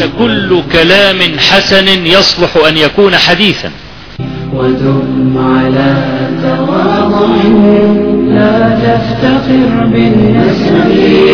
كل كلام حسن يصلح أن يكون حديثا. ودم على تواضع لا تفتخر بالنسب،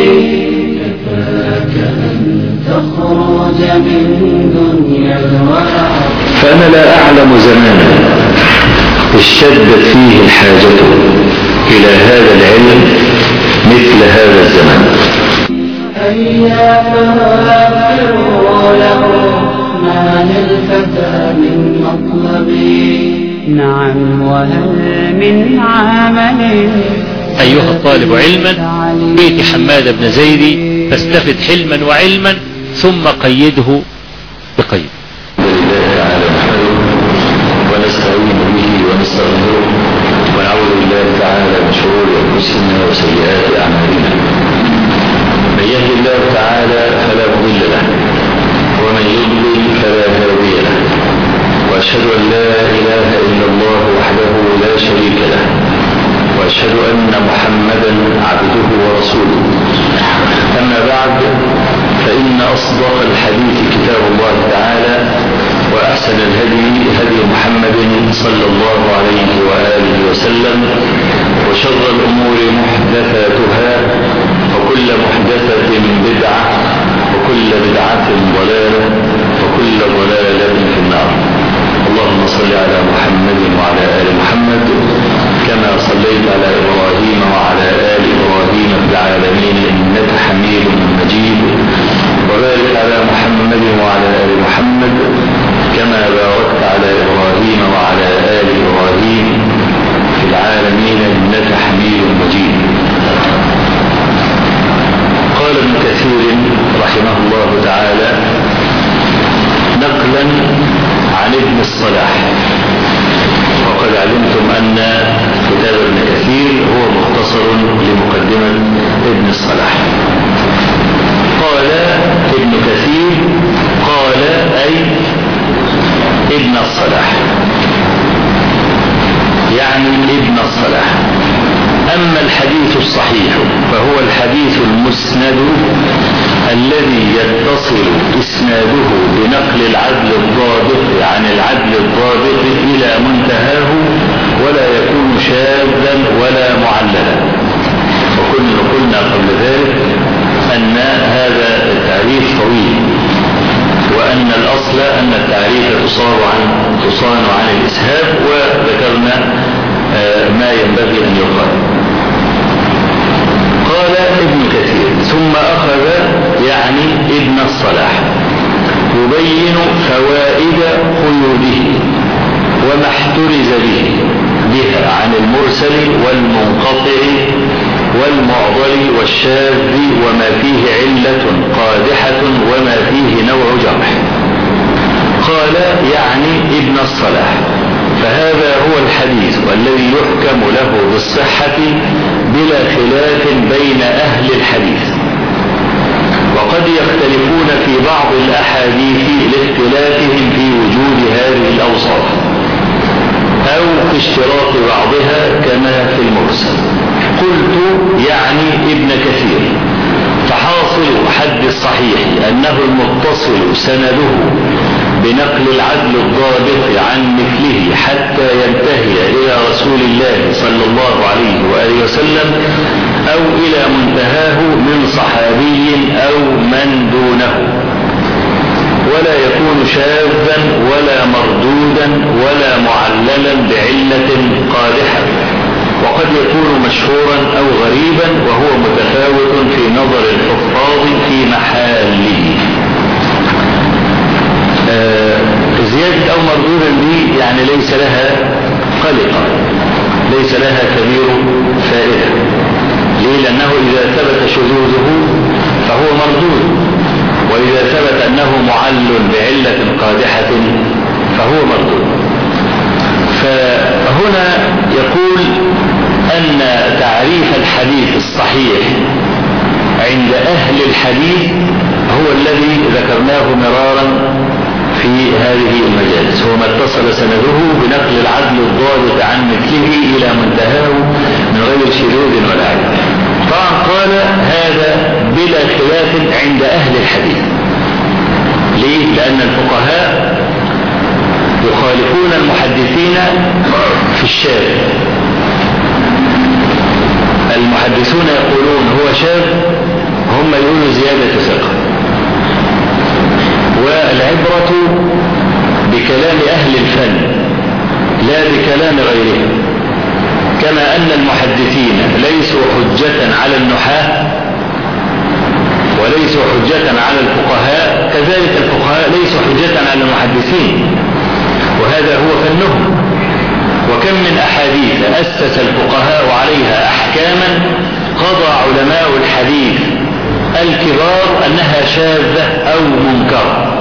كفاك أن تخرج من دنيا الورع. فأنا لا أعلم زمانا اشتدت فيه الحاجة إلى هذا العلم مثل هذا الزمان. هيا فاغفروا له ما للفتى من مطلب. نعم وهل من عمل. أيها الطالب علما، بيت حماد بن زيد فاستفد حلما وعلما ثم قيده بقيد. ونستعين به ونستغفره ونعوذ بالله تعالى من شرور انفسنا وسيئات اعمالنا. من يهد الله تعالى فلا مضل له ومن يضلل فلا هادي له، واشهد ان لا اله الا الله وحده لا شريك له، واشهد ان محمدا عبده ورسوله. اما بعد، فان اصدق الحديث كتاب الله تعالى، وأحسن الهدي هدي محمد صلى الله عليه وآله وسلم، وشر الأمور محدثاتها، وكل محدثة بدعة، وكل بدعة ضلالة، وكل ضلالة في النار. اللهم صل على محمد وعلى آل محمد كما صليت على إبراهيم وعلى آل إبراهيم في العالمين إنك حميد مجيد، وبارك على محمد وعلى آل محمد كما باركت على إبراهيم وعلى آل إبراهيم في العالمين إنك حميد مجيد. قال ابن كثير رحمه الله تعالى نقلا عن ابن الصلاح، وقد علمتم أن كتاب ابن كثير هو مختصر لمقدمة ابن الصلاح. قال ابن كثير قال أي ابن الصلاح، يعني ابن الصلاح. أما الحديث الصحيح فهو الحديث المسند الذي يتصل إسناده بنقل العدل الضابط عن العدل الضابط إلى منتهاه، ولا يكون شاذا ولا معللا. وقلنا قبل ذلك أن هذا التعريف طويل، وأن الأصل أن التعريف تصان عن الإسهاب، وذكرنا ما ينبغي أن يقال. قال ابن كثير ثم أخذ يعني ابن الصلاح يبين فوائد قيوده وما احترز بها عن المرسل والمنقطع والمعضل والشاذ، وما فيه علة قادحة وما فيه نوع جرح. قال يعني ابن الصلاح، فهذا هو الحديث الذي يحكم له بالصحة بلا خلاف بين أهل الحديث، وقد يختلفون في بعض الأحاديث لاختلافهم في وجود هذه الأوصاف أو في اشتراط بعضها كما في المرسل. قلت يعني ابن كثير، فحاصل حد الصحيح أنه المتصل سنده بنقل العدل الضابط عن مثله حتى ينتهي إلى رسول الله صلى الله عليه وآله وسلم أو إلى منتهاه من صحابي أو من دونه، ولا يكون شاذا ولا مردودا ولا معللا بعلة قادحة، وقد يكون مشهورا أو غريبا وهو متفاوت في نظر الحفاظ في محله. زيادة أو مردودا دي يعني ليس لها قلقة، ليس لها كبير فائدة. ليه؟ لأنه إذا ثبت شذوذه فهو مردود، وإذا ثبت أنه معل بعلة قادحة فهو مردود. فهنا يقول أن تعريف الحديث الصحيح عند أهل الحديث هو الذي ذكرناه مرارا في هذه المجالس، هو ما اتصل سنده بنقل العدل الضابط عن مثله إلى منتهاه من غير شذوذ ولا عيب. طبعا قال هذا بلا خلاف عند أهل الحديث، ليه؟ لأن الفقهاء يخالفون المحدثين في الشاذ. المحدثون يقولون هو شاذ، هم يقولوا زيادة ثقة. والعبرة بكلام أهل الفن لا بكلام غيرهم، كما أن المحدثين ليسوا حجة على النحاة وليسوا حجة على الفقهاء، كذلك الفقهاء ليسوا حجة على المحدثين، وهذا هو فنهم. وكم من أحاديث أسس الفقهاء عليها أحكاما قضى علماء الحديث الكبار أنها شاذة أو منكرة،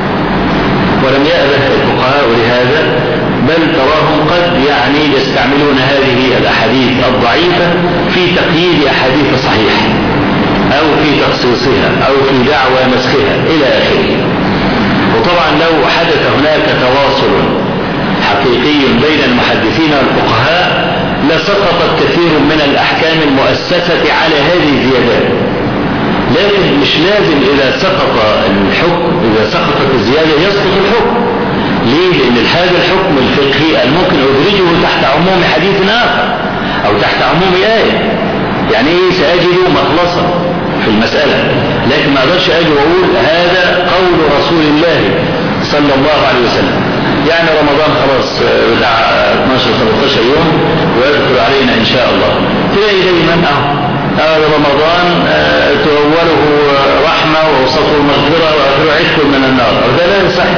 ولم يأبه الفقهاء لهذا، بل تراهم قد يستعملون هذه الأحاديث الضعيفة في تقييد أحاديث صحيحة أو في تخصيصها أو في دعوى مسخها إلى آخره. وطبعا لو حدث هناك تواصل حقيقي بين المحدثين والفقهاء لسقطت كثير من الأحكام المؤسسة على هذه الزيادات، لكن مش لازم إذا سقط الحكم، إذا سقطت الزيادة يسقط الحكم. ليه؟ لأن هذا الحكم الفقهي ممكن أدرجه تحت عموم حديث آخر أو تحت عموم آية. يعني إيه؟ سأجد مخلصا في المسألة، لكن ما أقدرش أجي وأقول هذا قول رسول الله صلى الله عليه وسلم. يعني رمضان خلاص بتاع 12-13 يوم ويدخل علينا إن شاء الله، تلاقي دايما رمضان توله رحمة ووسطه مغفرة وآخره عتق من النار، وده لا يصح.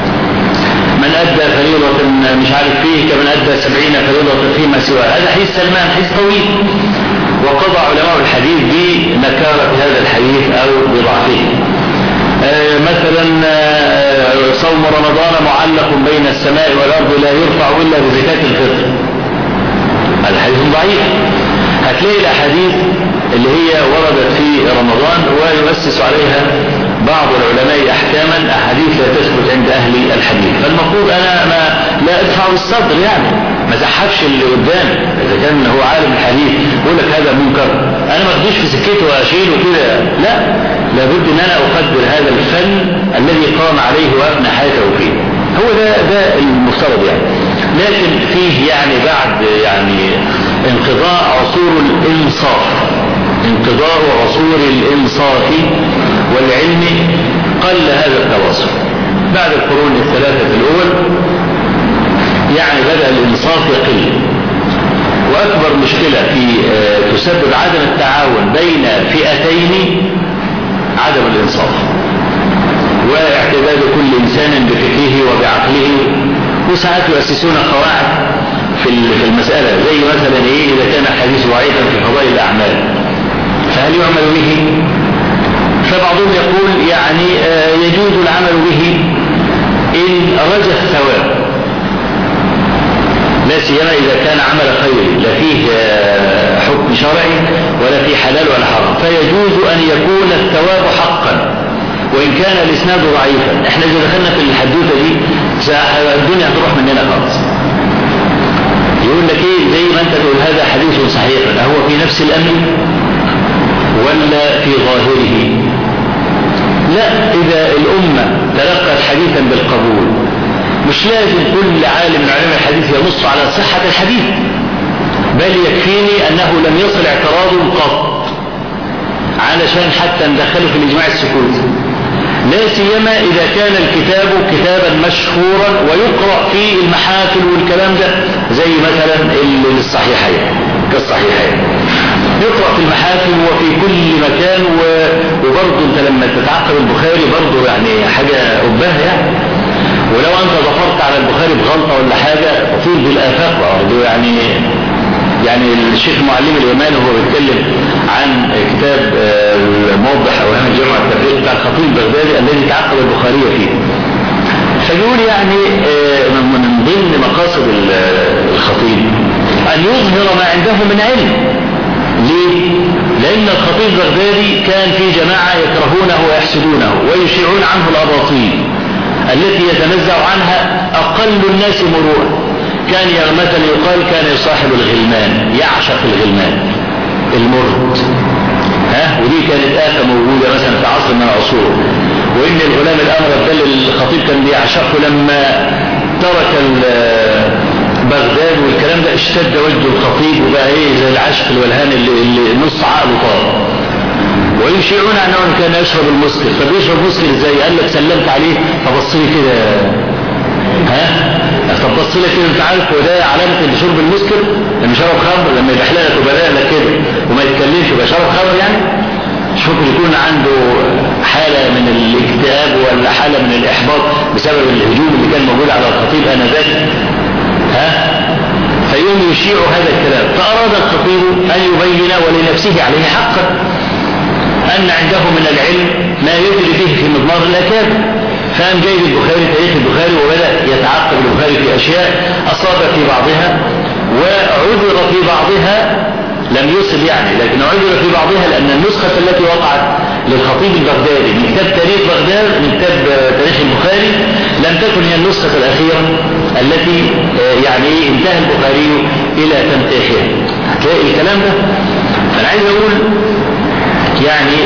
من أدى فريضة مش عارف فيه كمن أدى 70 فريضة فيما سواه، هذا حديث سلمان، حديث طويل، وقضى علماء الحديث بنكارة هذا الحديث أو بضعفه. مثلا صوم رمضان معلق بين السماء والأرض لا يرفع إلا بزكاة الفطر، هذا حديث ضعيف. هتلاقي الأحاديث اللي هي وردت في رمضان ويؤسس عليها بعض العلماء أحكاما، أحاديث لا تثبت عند أهل الحديث. فالمفروض أنا لا أدفع بالصدر، يعني ما زحفش اللي قدامي. إذا كان هو عالم الحديث يقول لك هذا منكر، أنا ما أخدوش في سكته وأشيله كده، لا، لابد أن أنا أقدر هذا الفن الذي قام عليه وأبنى حياته فيه. هو ده المفترض يعني. لكن فيه بعد انقضاء عصور الإنصاف، انقضاء عصور الإنصاف والعلم، قل هذا التواصل. بعد القرون الثلاثة الأول بدأ الإنصاف يقل. وأكبر مشكلة تسبب عدم التعاون بين فئتين عدم الإنصاف، واعتداد كل إنسان بفكره وبعقله. وساعات يؤسسون قواعد في المسألة، زي مثلا إذا كان الحديث ضعيفا في فضائل الأعمال فهل يعمل به؟ فبعضهم يقول يجوز العمل به إن رجى الثواب، لا سيما إذا كان عمل خير لا فيه حكم شرعي ولا فيه حلال ولا حرام، فيجوز أن يكون الثواب حقا وإن كان الإسناد ضعيفا. احنا إذا دخلنا في الحدوثة دي الدنيا هتروح مننا خالص. يقول لك زي ما أنت تقول هذا حديث صحيح، هو في نفس الأمر ولا في ظاهره؟ لا، إذا الأمة تلقت حديثا بالقبول مش لازم كل عالم من علماء الحديث ينص على صحة الحديث، بل يكفيني أنه لم يصل اعتراض قط علشان حتى ندخله في الإجماع السكوتي، لا سيما إذا كان الكتاب كتابا مشهورا ويقرأ فيه المحافل والكلام ده، زي مثلا الصحيحين كالصحيحين يقرأ في المحافل وفي كل مكان. وبرضه انت لما تتعقل البخاري برضه حاجة أباه ولو انت ظفرت على البخاري بغلطة ولا حاجة تطير بالآفاق برضه. الشيخ معلم الإيمان وهو بيتكلم عن كتاب موضح أوهام الجمع التفريق بتاع الخطيب البغدادي الذي تعقل البخاري فيه، فيقول من ضمن مقاصد الخطيب أن يظهر ما عنده من علم. ليه؟ لأن الخطيب البغدادي كان في جماعة يكرهونه ويحسدونه ويشيعون عنه الأباطيل التي يتنزع عنها أقل الناس مروءة. كان مثلا يقال كان يصاحب الغلمان، يعشق الغلمان المرد، ودي كانت آفة موجودة مثلا في عصر من العصور. وإن الغلام الأمر ده اللي الخطيب كان بيعشقه لما ترك بغداد والكلام ده اشتد وجه الخطيب وبقى ايه زي العشق الولهان اللي نص عقله طار. ويشيعون أنه كان يشرب المسكر. طب يشرب مسكر ازاي؟ قال لك سلمت عليه فبص لي كده، طب بص لي كده، انت عارف وده علامة ان شرب المسكر لما شرب خمر، لما يبحلق لك وبلاء لك كده وما يتكلمش يبقى شرب خمر يعني. مش ممكن يكون عنده حالة من الاكتئاب ولا حالة من الإحباط بسبب الهجوم اللي كان موجود على الخطيب آنذاك؟ فيوم يشيع هذا الكلام. فأراد الخطيب أن يبين ولنفسه عليه حقا أن عنده من العلم ما يدري به في مضمار الأكاد. فقام جايب البخاري تاريخ البخاري وبدأ يتعقب البخاري في أشياء أصاب في بعضها وعذر في بعضها، لم يصب يعني، لكن عذر في بعضها لأن النسخة التي وقعت للخطيب البغدادي من كتاب تاريخ بغداد من كتاب تاريخ البخاري لم تكن هي النسخة الأخيرة التي يعني انتهى البخاري إلى تنقيحها. هتلاقي الكلام ده. أنا عايز أقول يعني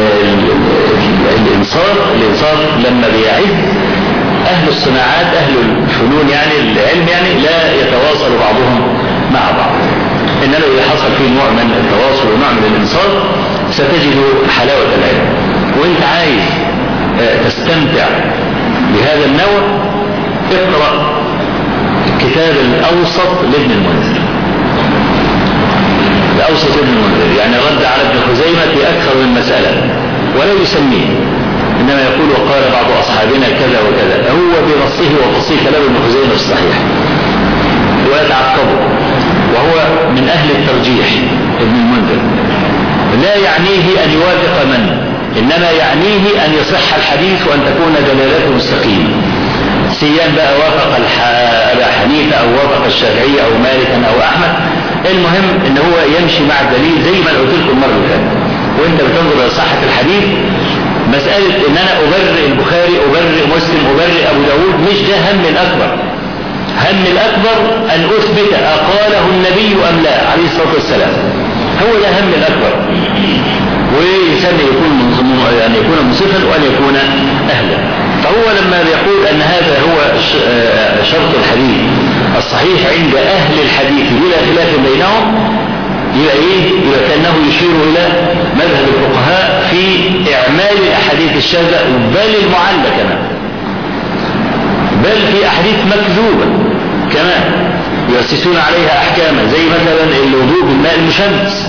الإنصاف لما بيعز أهل الصناعات أهل الفنون يعني العلم يعني لا يتواصل بعضهم مع بعض، إنما إذا حصل فيه نوع من التواصل ونوع من الإنصاف ستجد حلاوة العلم. وإنت عايز تستمتع بهذا النوع اقرأ كتاب الأوسط لابن المنذر. الأوسط ابن المنذر يعني رد على ابن خزيمة في أكثر من مسألة ولا يسميه، إنما يقول وقال بعض أصحابنا كذا وكذا، هو بنصه وفصيه كلام ابن خزيمة الصحيح ويتعقبه، وهو من أهل الترجيح ابن المنذر. لا يعنيه أن يوافق من، إنما يعنيه أن يصح الحديث وأن تكون دلالته مستقيمة، سيان بقى وافق أبا حنيفة أو وافق الشافعية أو مالكا أو أحمد. المهم ان هو يمشي مع الدليل زي ما قلت لكم المره اللي فاتت. وانت بتنظر لصحه الحديث، مساله ان انا ابرئ البخاري ابرئ مسلم ابرئ ابو داود مش ده هم الاكبر. هم الاكبر ان اثبت اقاله النبي ام لا عليه الصلاه والسلام، هو ده هم الاكبر. وإنسان يعني يكون منصفا وان يكون اهلا. فهو لما يقول ان هذا هو شرط الحديث الصحيح عند أهل الحديث بلا خلاف بينهم، يبقى إيه؟ يبقى كأنه يشير إلى مذهب الفقهاء في إعمال الأحاديث الشاذة بل المعلة كمان، بل في أحاديث مكذوبة كمان يؤسسون عليها أحكاما زي مثلا الوضوء بالماء المشمس.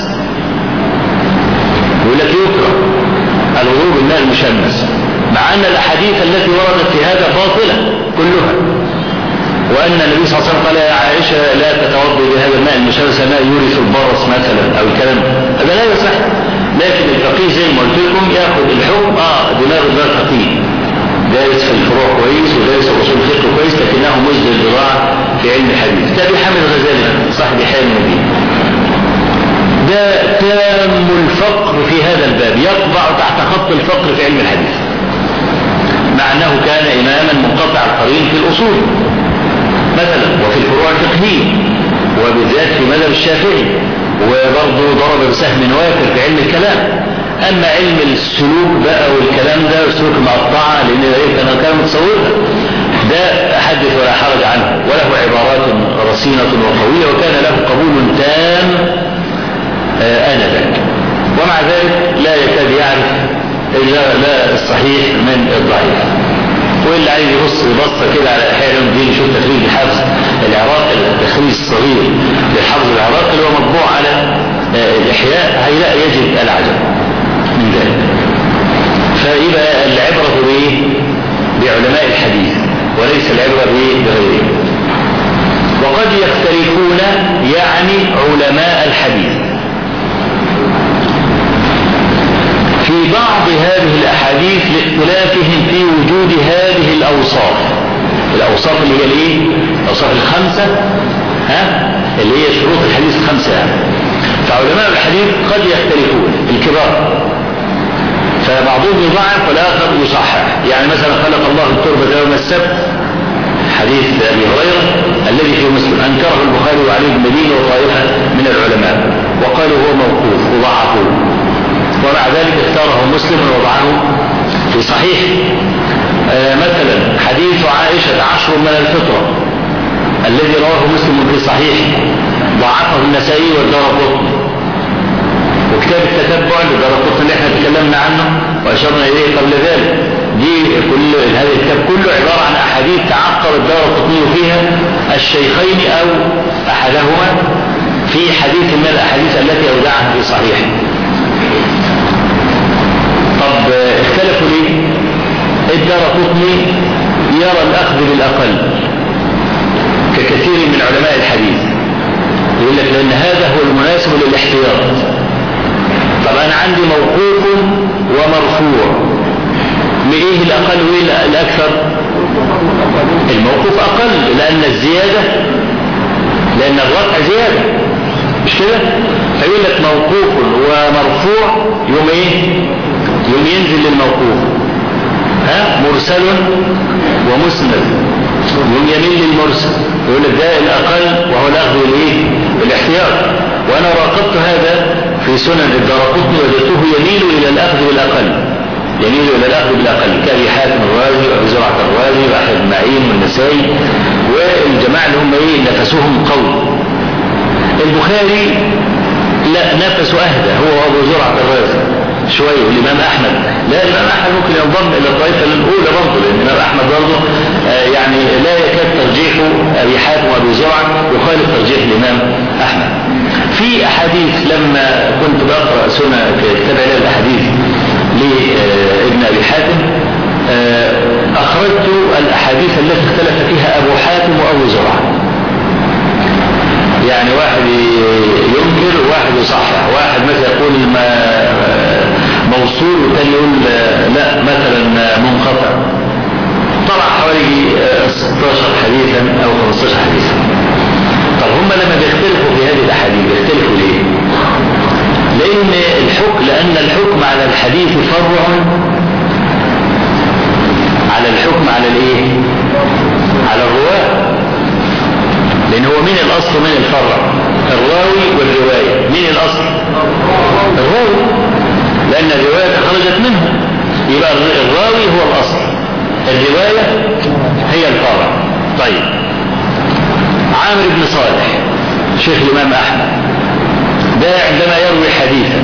يقول لك يكره الوضوء بالماء المشمس مع أن الأحاديث التي وردت في هذا باطلة كلها، وأن النبي صلى الله عليه وسلم قال يا عائشة لا تتوضي بهذا الماء المشمس ما يورث البرص مثلا أو الكلام هذا لا يصح. لكن الفقيه زي ما قلت لكم ياخذ الحكم دماغ الفقيه دارس في الفروع كويس ودارس اصول الفقه كويس لكنه مجد الذراع في علم الحديث. تابع حامد الغزالي صاحب حامد الدين ده تام الفقر في هذا الباب، يطبع تحت خط الفقر في علم الحديث مع أنه كان إماما منقطع القرين في الأصول مثلا وفي الفروع الفقهية وبالذات في مذهب الشافعي، وبرضه ضرب بسهم وافر في علم الكلام. أما علم السلوك بقى والكلام ده والسلوك المقطعة لأن ده كان متصورها ده حدث ولا حرج عنه وله عبارات رصينة وقوية وكان له قبول تام آنذاك، ومع ذلك لا يكاد يعرف لا الصحيح من الضعيف. واللي عايز يبص بصه كده على احياء يوم الدين يشوف تخريج الحافظ العراقي، التخريج الصغير للحافظ العراقي اللي هو مطبوع على الاحياء هيلاقي يجد العجب من ذلك. فيبقى العبره بايه؟ بعلماء الحديث وليس العبره بغيرهم. وقد يختلفون يعني علماء الحديث في بعض هذه الأحاديث لاختلافهم في وجود هذه الأوصاف اللي هي الايه؟ الأوصاف الخمسة اللي هي شروط الحديث الخمسة يعني. فعلماء الحديث قد يختلفون الكبار، فبعضهم يضعف والآخر يصحح. يعني مثلا خلق الله التربة يوم السبت حديث أبي هريرة الذي في مسلم أنكره البخاري وعلي بن مدينة وطائفة من العلماء وقالوا هو موقوف وضعفوه، ومع ذلك اختاره مسلم ووضعه في صحيح. مثلا حديث عائشة 10 من الفطرة الذي رواه مسلم في صحيح ضعفه النسائي والدارقطني، وكتاب التتبع للدارقطني اللي احنا تكلمنا عنه واشرنا اليه قبل ذلك، دي كل هذا الكتاب كله عبارة عن احاديث تعقب الدارقطني فيها الشيخين او احدهما في حديث من الاحاديث التي اودعها في صحيح. طب اختلفوا ليه؟ الدارقطني يرى الاخذ بالاقل ككثير من علماء الحديث، يقول لك لان هذا هو المناسب للاحتياط. طب انا عندي موقوف ومرفوع، ايه الاقل وايه الاكثر؟ الموقوف اقل لان الزيادة، لان الرفع زيادة، مش كده؟ فيقول لك موقوف ومرفوع يوم ايه؟ يوم ينزل للموقوف. مرسل ومسند يوم يميل للمرسل، يقول لك ده الاقل وهو الاخذ بالايه؟ بالاحتياط. وانا راقبت هذا في سنن الدارقطني وجدته يميل الى الاخذ بالاقل، يميل الى الاخذ بالاقل كابي حاتم الرازي وابي زرعة الرازي واحمد بن معين والنسائي والجماعه اللي هم ايه نفسهم قوي. البخاري لا نفسه اهدى هو وابو زرعة الرازي شويه، والامام احمد لا، الامام احمد ممكن ينضم الى الطائفه الاولى برضه، لان الامام احمد برضه يعني لا يكاد ترجيح ابي حاتم وابي زرعة يخالف ترجيح الامام احمد. في احاديث لما كنت بقرا سنه كتاب علل الاحاديث لابن ابي حاتم اخرجت الاحاديث التي اختلف فيها ابو حاتم وابو زرعة، يعني واحد ينكر وواحد يصحح، واحد مثلا يقول موصول والثاني يقول لا مثلا منقطع، طلع حوالي 16 حديثا او 15 حديثا. طب هم لما بيختلفوا في هذه الاحاديث بيختلفوا ليه؟ لان الحكم على الحديث فرع على الحكم على الايه؟ على الرواه، لان هو مين الاصل ومين الفرع؟ الراوي والرواية. مين الاصل؟ الراوي، لان الرواية خرجت منه، يبقى الراوي هو الاصل، الرواية هي الفرع. طيب عامر بن صالح شيخ الامام احمد ده عندما يروي حديثا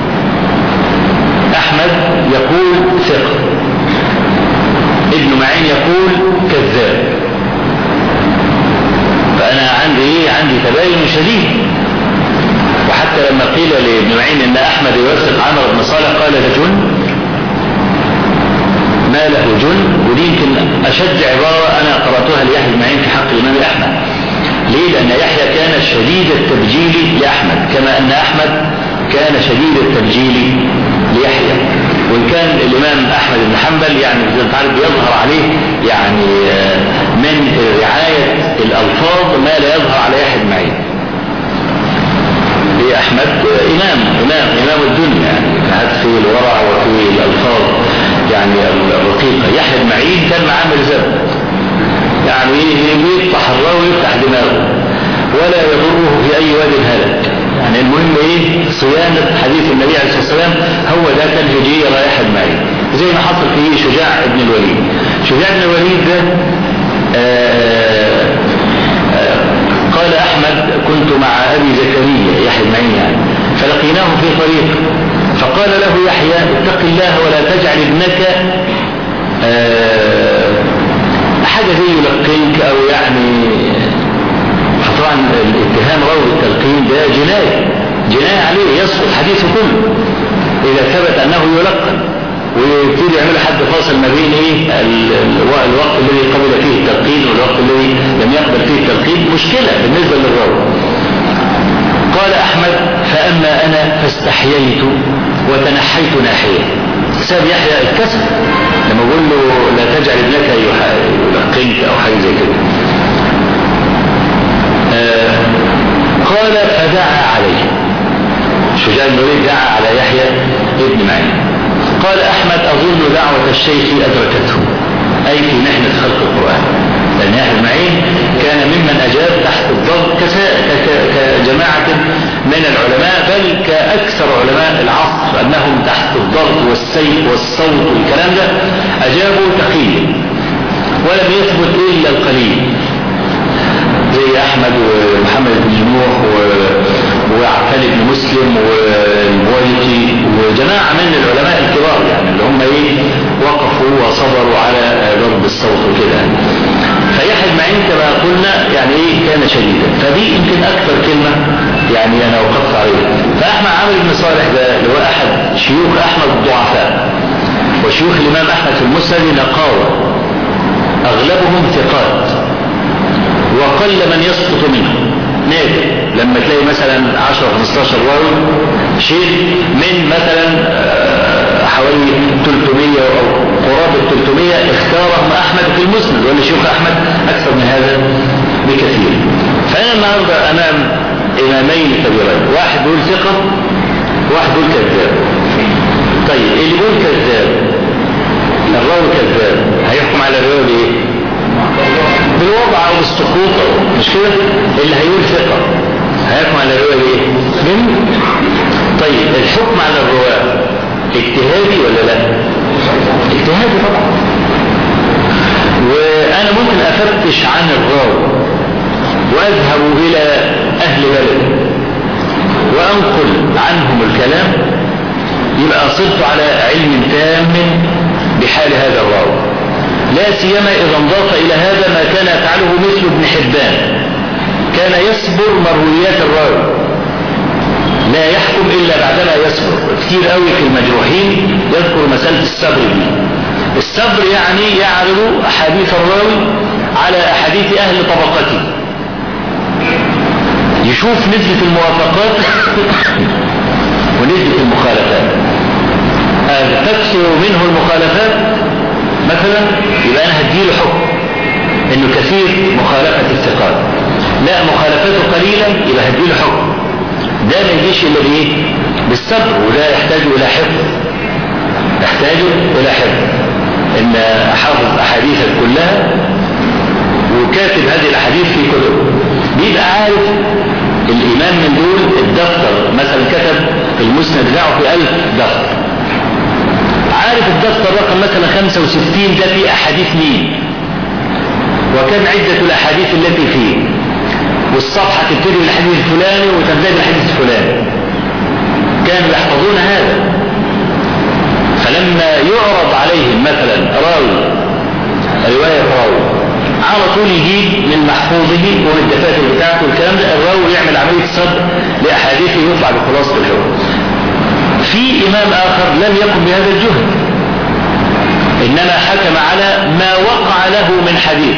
احمد يقول ثقة، ابن معين يقول كذاب، فانا عندي تباين شديد. وحتى لما قيل لابن معين ان احمد يوثق عمرو بن صالح قال ده جن، ما له جن. ودي يمكن اشد عبارة انا قرأتها ليحيى بن معين في حق الامام احمد. ليه؟ لان يحيى كان شديد التبجيل لاحمد، كما ان احمد كان شديد التبجيل ليحيى. وان كان الامام احمد بن حنبل يعني زي ما تعرف يظهر عليه يعني من رعاية الالفاظ ما لا يظهر على يحيى بن معين. احمد امام الدنيا يعني في الورع وفي الالفاظ يعني الرقيقة. يحيى بن معين كان معاه مرزب، يعني يفتح الراوي ويفتح دماغه ولا يضره في اي واد هلك. يعني المهم ايه؟ صيانة حديث النبي عليه الصلاة والسلام، هو ده كان هجية رايح المعين، زي ما حصل فيه شجاع بن الوليد. شجاع بن الوليد ده قال احمد كنت مع ابي زكريا يحيى بن معين يعني، فلقيناه في طريق فقال له يحيى اتق الله ولا تجعل ابنك حاجة زي يلقينك او يعني. فطبعا الاتهام راوي التلقين ده جناية عليه، يسقط حديثه كله اذا ثبت انه يلقن، ويبتدي يعمل حد فاصل ما بين ايه الوقت الذي قبل فيه التلقين والوقت الذي لم يقبل فيه التلقين، مشكلة بالنسبة للراوي. قال احمد فاما انا فاستحييت وتنحيت ناحية. ساب يحيى الكسر لما يقول له لا تجعل ابنك يلقنك او حاجة زي كده. قال فدعا عليه شجاع بن الوليد، دعا على يحيى ابن معين. قال احمد اظن دعوة الشيخ ادركته، اي في محنة خلق القرآن، لان يحيى بن معين كان ممن اجاب تحت الضغط كجماعة من العلماء، بل كاكثر علماء العصر انهم تحت الضغط والضغط والسيف والصوت والكلام ده أجابوا تقيا، ولم يثبت إلا القليل زي أحمد ومحمد بن نوح وعقل بن مسلم والبويطي وجماعة من العلماء الكبار يعني اللي هم وقفوا وصبروا على ضرب الصوت وكده. فيحيى بن معين كما قلنا يعني كان شديدا. فدي يمكن أكثر كلمة يعني أنا وقفت عليها. فأحمد عامر بن صالح ده اللي هو أحد شيوخ أحمد الضعفاء وشيوخ الإمام أحمد في المسند نقاوة، أغلبهم ثقات وقل من يسقط منهم، نادر لما تلاقي مثلا 10-15 راوي شيء من مثلا حوالي 300 أو قرابة 300 اختارهم أحمد في المسند، ولا شيوخ أحمد أكثر من هذا بكثير. فأنا النهارده أمام إمامين كبيرين، واحد بيقول ثقة وواحد بيقول كذاب. طيب اللي بيقول كذاب الراوي كذاب هيحكم على الرواية بإيه؟ بالوضع أو بالسقوط، مش كده؟ اللي هيقول ثقة هيحكم على الرواية بإيه؟ طيب الحكم على الرواة اجتهادي ولا لا؟ اجتهادي طبعا. وأنا ممكن أفتش عن الراوي وأذهب إلى أهل بلد وأنقل عنهم الكلام، يبقى صرت على علم تام بحال هذا الراوي، لا سيما إذا انضاف إلى هذا ما كان يفعله مثل ابن حبان، كان يصبر مرويات الراوي لا يحكم إلا بعدما يصبر. كثير قوي في المجروحين يذكر مسألة الصبر دي. الصبر يعني يعرض أحاديث الراوي على أحاديث أهل طبقته، يشوف نسبة الموافقات ونسبة المخالفات. تكثر منه المخالفات مثلا يبقى أنا هديله حكم إنه كثير مخالفة الثقات، لا مخالفته قليلا يبقى هديله حكم. ده ما يجيش إلا بإيه؟ بالصبر، وده يحتاج إلى حفظ، يحتاج إلى حفظ إن حافظ أحاديثك كلها وكاتب هذه الأحاديث في كتب، بيبقى عارف الإمام من دول الدفتر مثلا كتب في المسند بتاعه في 1000 دفتر، عارف الدفتر رقم مثلا 65 ده فيه أحاديث مين وكم عدة الأحاديث التي فيه، والصفحة تبتدي بالحديث الفلاني وتنتهي بالحديث الفلاني، كانوا يحفظون هذا. فلما يعرض عليهم مثلا رواية راوي على طول يجيب من محفوظه ومن الدفاتر بتاعته والكلام ده، الراوي يعمل عملية صدر لأحاديثه يطلع بخلاصة الحكم. في إمام آخر لم يقم بهذا الجهد، إنما حكم على ما وقع له من حديث،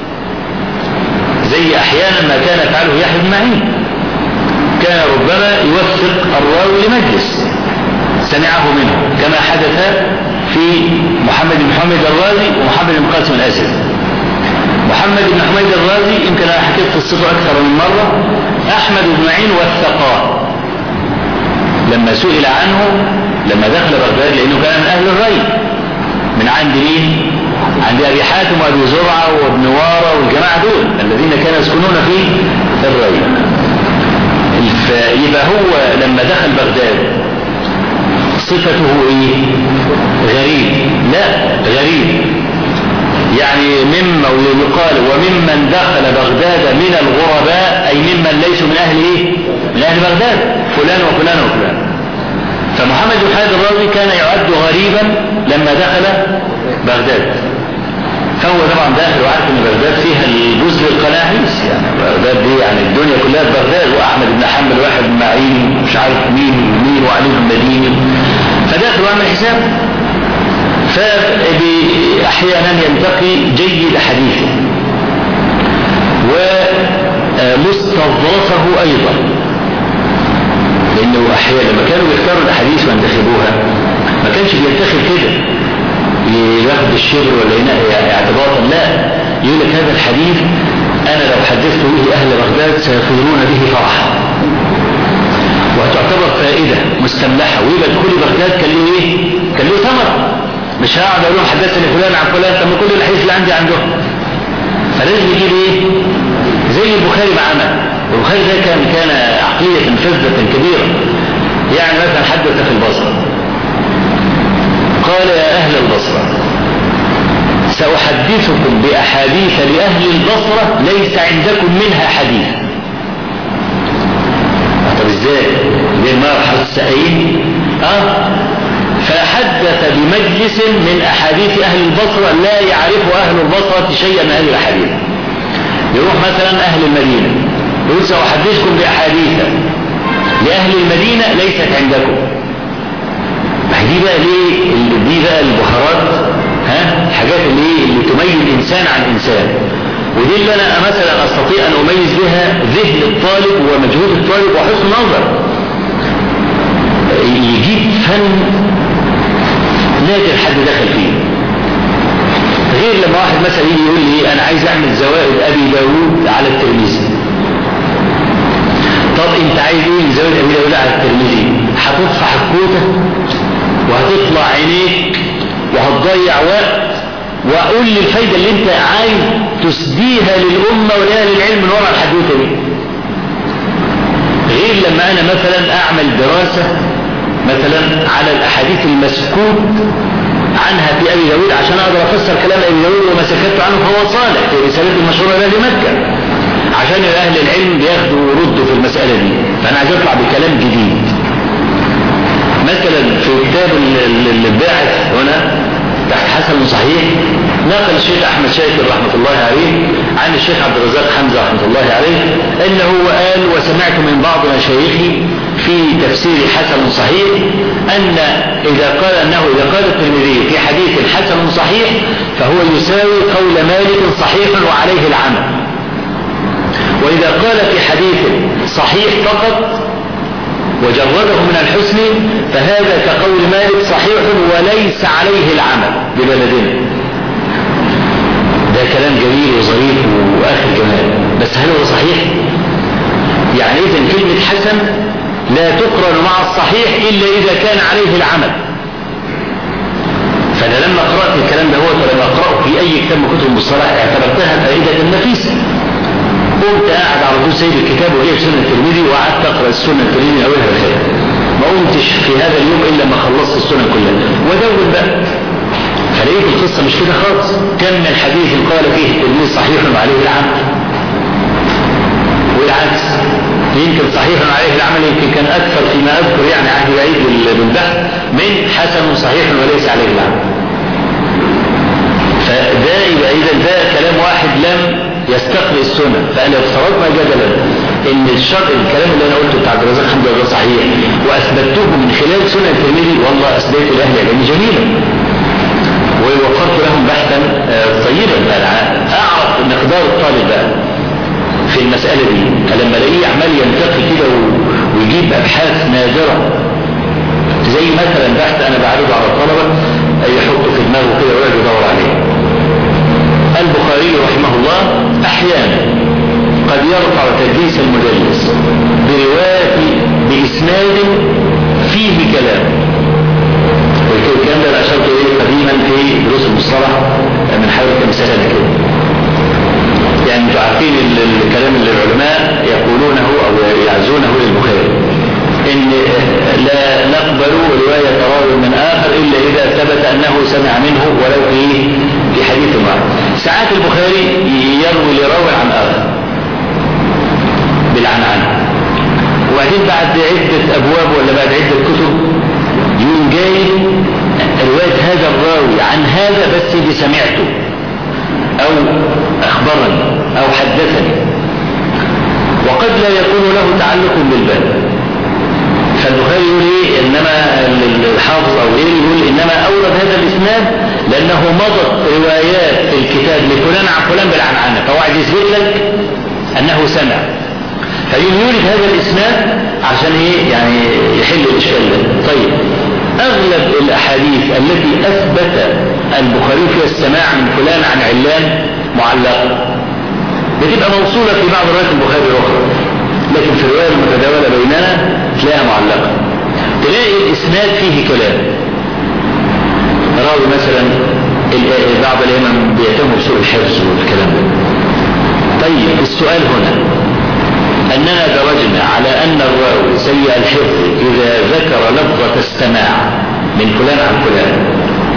زي أحيانا ما كان يفعله يحيى بن معين، كان ربما يوثق الراوي لمجلس سمعه منه، كما حدث في محمد بن حميد الرازي ومحمد بن قاسم الأسد. محمد بن حميد الرازي يمكن أنا حكيت قصته أكثر من مرة، أحمد بن معين وثقاه لما سئل عنه لما دخل بغداد، لأنه كان من أهل الري، من عند مين؟ عند أبي حاتم وأبي زرعة وابن وارة والجماعة دول الذين كانوا يسكنون في الري. فيبقى هو لما دخل بغداد صفته ايه؟ غريب، لا غريب يعني مما يقال وممن دخل بغداد من الغرباء، أي ممن ليسوا من أهل ايه؟ من أهل بغداد، فلان وفلان وفلان. فمحمد بن حميد الرازي كان يعد غريبا لما دخل بغداد، فهو طبعا داخل وعارف ان بغداد فيها الجزء القناعيس، يعني بغداد دي يعني الدنيا كلها في بغداد، واحمد بن حنبل واحد بن معين مش عارف مين ومين وعلي بن مديني، فداخل وعمل حساب. فاحيانا ينتقي جيد حديثه ومستظرفه ايضا، لانه احيانا لما كانوا بيختاروا الاحاديث وينتخبوها ما كانش بينتخب كده ياخد الشبر ولا ينقي اعتباطا، لا، يقول لك هذا الحديث انا لو حدثت به اهل بغداد سيصيرون به فرحا وتعتبر فائده مستملحه، ويبقى دخول بغداد كان له ايه؟ كان له ثمره، مش هقعد اقول لهم حدثني فلان عن فلان طب كل الحديث اللي عندي عندهم. فلازم يجيب ايه؟ زي البخاري ما عمل. البخاري ده كان عقليه فذه كبيره، يعني مثلا حدث في البصره قال يا أهل البصرة سأحدثكم بأحاديث لأهل البصرة ليس عندكم منها حديث. طب ازاي؟ دي المرحلة السائين. فحدث بمجلس من أحاديث أهل البصرة لا يعرف أهل البصرة شيئا من هذه الأحاديث. يروح مثلا أهل المدينة يقول سأحدثكم بأحاديث لأهل المدينة ليست عندكم. دي بقى ليه؟ دي بقى البهارات، الحاجات اللي تميز الإنسان عن إنسان، ودي اللي أنا مثلا أستطيع أن أميز بها ذهن الطالب ومجهود الطالب وحسن نظر. يجيب فن نادر حد دخل فيه، غير لما واحد مثلا يجي يقول لي أنا عايز أعمل زوائد أبي داود على الترمذي. طب أنت عايز إيه زوائد أبي داود على الترمذي؟ هتطفح الكوتة وهتطلع عينيك وهتضيع وقت، وأقول لي الفايدة اللي أنت عايز تسديها للأمة ولأهل العلم من وراء الحدوثة دي. غير لما أنا مثلا أعمل دراسة مثلا على الأحاديث المسكوت عنها في أبي داود عشان أقدر أفسر كلام أبي داود وما سكت عنه فهو صالح في رسالته المشهورة لأهل مكة، عشان أهل العلم بياخدوا ويردوا في المسألة دي. فأنا عايز أطلع بكلام جديد. مثلا في كتاب الباعث هنا تحت حسن صحيح نقل الشيخ أحمد شاكر رحمة الله عليه عن الشيخ عبد الرزاق حمزة رحمة الله عليه أنه قال وسمعت من بعض مشايخي في تفسير حسن صحيح أن إذا قال الترمذي في حديث حسن صحيح فهو يساوي قول مالك صحيح وعليه العمل، وإذا قال في حديث صحيح فقط وجرده من الحسن فهذا كقول مالك صحيح وليس عليه العمل ببلدنا. ده كلام جميل وظريف وآخر جمال، بس هل هو صحيح؟ يعني إذن كلمة حسن لا تقرن مع الصحيح إلا إذا كان عليه العمل. فأنا لما قرأت الكلام ده ولما أقرأه في أي كتاب من كتب المصطلح اعتبرتها فائدة نفيسة. قمت قاعد على طول سيد الكتاب وجايب سنة الترمذي وقعدت أقرأ السنة الترمذي من أولها لآخرها. ما قمتش في هذا اليوم إلا ما خلصت السنة كلها ودون بقى. فلقيت القصة مش كده خالص. كم من حديث قال فيه الترمذي صحيح وعليه العمل، والعكس يمكن صحيح عليه العمل يمكن كان أكثر فيما أذكر يعني عهد بعيد بالبحث من حسن صحيح وليس عليه العمل. فده يبقى إذا ده كلام واحد لم يستقبل السنة. فأنا افترضنا جدلا ان الكلام اللي انا قلته بتاع عبد الرزاق حمزة ده صحيح واثبته من خلال سنة الترمذي، والله اثبت الاهل العلم جميلا ووفرت لهم بحثا طيبا. انا اعرف مقدار الطالب بقى في المسألة دي، فلما الاقيه عمال ينتقي كده ويجيب ابحاث نادرة زي مثلا بحث انا بعرضه على الطلبة يحطه في دماغه كده ويقعد يدور عليه. البخاري رحمه الله احيانا قد يرفع تدليس المدلس برواية بإسناد فيه كلام، والكلام ده أشرت إليه قديما في دروس المصطلح من حوالي كم سنة كده. يعني انتوا عارفين الكلام اللي العلماء يقولونه أو يعزونه للبخاري إن لا نقبل رواية راوي من آخر إلا إذا ثبت أنه سمع منه ولو في حديث واحد. ساعات البخاري يروي لراوي عن آخر بالعنعنة، وبعدين بعد عدة أبواب ولا بعد عدة كتب يقوم جاي رواية هذا الراوي عن هذا بس بسمعته أو أخبرني أو حدثني، وقد لا يكون له تعلق بالباب. فالبخاري يقول إيه إنما الحافظ أو غيره يقول إنما أورد هذا الإسناد لأنه مضت روايات في الكتاب لفلان عن فلان بالعنعنة، فهو عايز يثبت لك أنه سمع، فيورد هذا الإسناد عشان ايه يعني يحل الإشكال ده. طيب أغلب الأحاديث التي أثبت البخاري فيها السماع من فلان عن علان معلقة بتبقى موصولة في بعض روايات البخاري الأخرى، لكن في الرواية المتداولة بيننا تلاقيها معلقة. تلاقي الإسناد فيه كلام، راوي مثلا بعض الأئمة بيهتموا بسوء الحفظ والكلام ده. طيب السؤال هنا أننا درجنا على أن الراوي سيء الحفظ إذا ذكر لفظة السماع من فلان عن فلان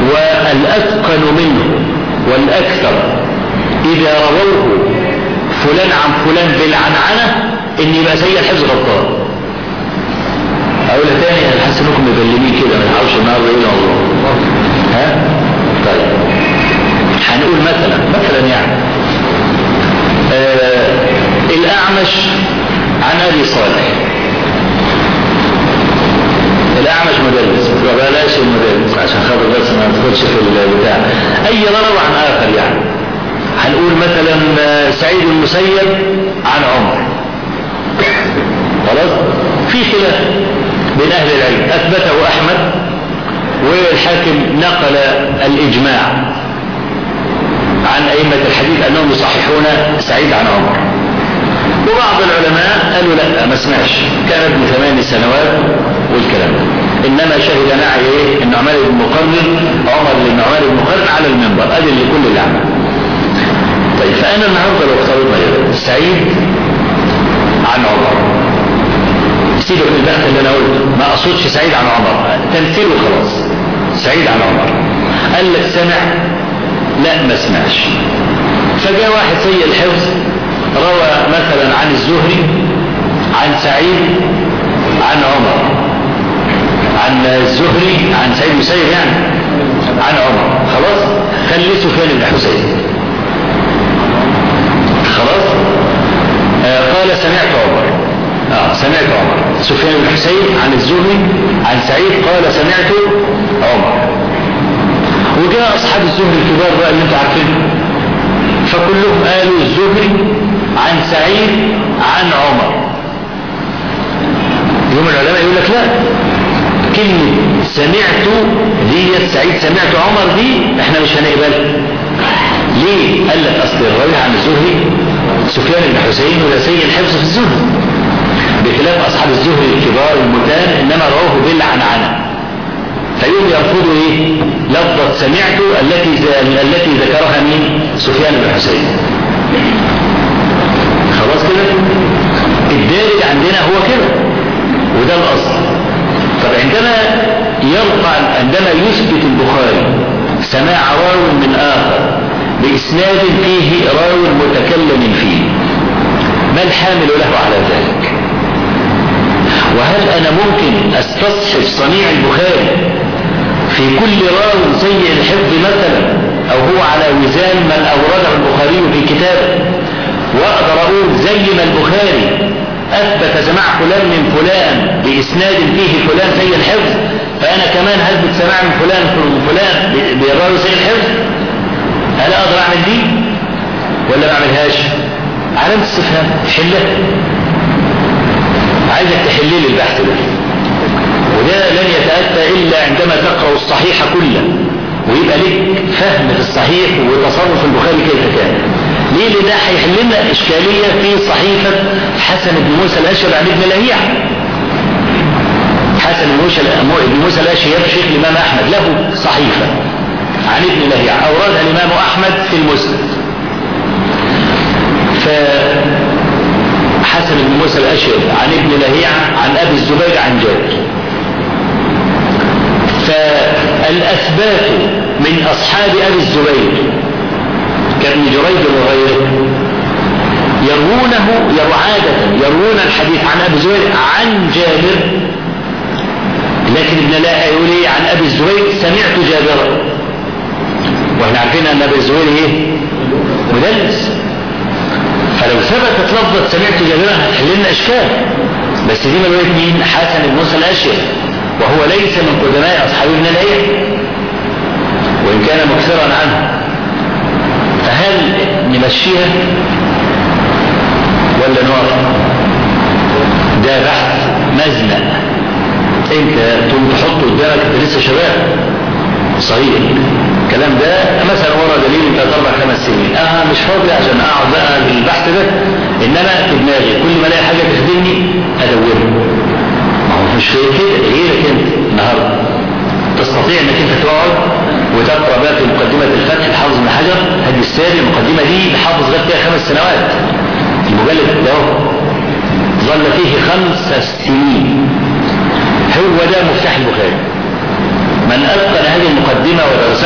والأتقن منه والأكثر إذا رووه فلان عن فلان بالعنعنة إن يبقى سيء الحفظ غلطان. أقولها تاني، أنا حاسس إنكم مبلمين كده ما تعرفش النهارده إيه والله. ها؟ طيب هنقول مثلا يعني الأعمش عن أبي صالح. الأعمش مدرس، وبلاش المدرس عشان خاطر بس ما ندخلش في البتاع. أي ضرب عن آخر يعني. هنقول مثلا سعيد المسيب عن عمر. خلاص؟ في خلاف بين أهل العلم، أثبته أحمد والحاكم نقل الإجماع عن أئمة الحديث أنهم يصححون سعيد عن عمر. وبعض العلماء قالوا لا ما سمعش، كان ابن 8 سنوات والكلام ده، إنما شهد معي إيه؟ النعمان بن مقرن، عمر للنعمان بن مقرن على المنبر، أدل لكل اللي عمل. طيب فأنا النهارده لو افترضنا سعيد عن عمر، سيبك من البحث اللي أنا قلته، ما أقصدش سعيد عن عمر، تمثيله خلاص، سعيد عن عمر. قال لك سمع؟ لا ما سمعش. فجاء واحد سيء الحفظ روى مثلا عن الزهري عن سعيد عن عمر، عن الزهري عن سعيد المسيب يعني عن عمر، خلاص خلي سفيان بن حسين. خلاص قال سمعت عمر، سمعت عمر. سفيان بن حسين عن الزهري عن سعيد قال سمعت عمر. وجاء أصحاب الزهري الكبار بقى اللي انتوا عارفينهم، فكلهم قالوا الزهري عن سعيد عن عمر. يوم العلماء يقول لك لا، كلمة سمعت دي سعيد سمعت عمر دي احنا مش هنقبلها. ليه؟ قال لك أصل الراوي عن الزهري سفيان بن حسين ولا سيء الحفظ في الزهري، بخلاف أصحاب الزهري الكبار المتان إنما رواه بالعنعنة، فيقوم يرفضوا ايه؟ لفظة سمعت التي ذكرها مين؟ سفيان بن حسين. خلاص كده؟ الدارج عندنا هو كده، وده الأصل. طب عندما يثبت البخاري سماع راو من آخر بإسناد فيه راو متكلم فيه، ما الحامل له على ذلك؟ وهل أنا ممكن أستصحب صنيع البخاري في كل راو سيء الحفظ مثلا، أو هو على وزان من أورده البخاري في كتابه، وأقدر أقول زي ما البخاري أثبت سماع فلان من فلان بإسناد فيه فلان سيء الحفظ، فأنا كمان هثبت سماع من فلان بالراوي سيء الحفظ؟ هل أقدر أعمل دي ولا ما أعملهاش؟ علامة استفهام تحلها. عايزك تحلل البحث ده، وده لن يتأتى إلا عندما تقرأ الصحيح كله ويبقى لك فهم في الصحيح وتصرف البخاري كيف كان. ليه؟ لده هيحل لنا إشكالية في صحيفة حسن بن موسى الأشهب عن ابن لهيع. حسن بن موسى الأشهب شيخ الإمام أحمد له صحيفة عن ابن لهيع أوردها الإمام أحمد في المسند. حسن بن موسى الأشهب عن ابن لهيع عن أبي الزبير عن جابر. فالأثبات من أصحاب أبي الزبير كابن جريج وغيره يروون الحديث عن أبي الزبير عن جابر، لكن ابن لهيع يقول ايه عن أبي الزبير سمعت جابرا، واحنا عارفين أن أبي الزبير ايه مدلس. فلو ثبتت لفظة سمعت جابرا هتحل لنا إشكال، بس دي من رواية مين؟ حسن بن موسى الأشهب، وهو ليس من قدماء أصحاب ابن لهيع وإن كان مكثرا عنه. فهل نمشيها ولا نقف؟ ده بحث مزنق، انت تقوم تحطه قدامك، انت لسه شباب صحيح الكلام ده مثلا ورا دليل انت 4-5 سنين، مش فاضي عشان اقعد بقى بالبحث ده، انما في دماغي كل ما الاقي حاجه تخدمني ادورها. ما هو مش كده غيرك انت النهارده تستطيع انك انت تقعد وتقرا بقى في مقدمه الفتح الحافظ بن حجر هدي الساري. المقدمه دي حافظ غير فيها 5 سنوات، المجلد ده ظل فيه 5 سنين. هو ده مفتاح البخاري. من أتقن هذه المقدمة ودرسها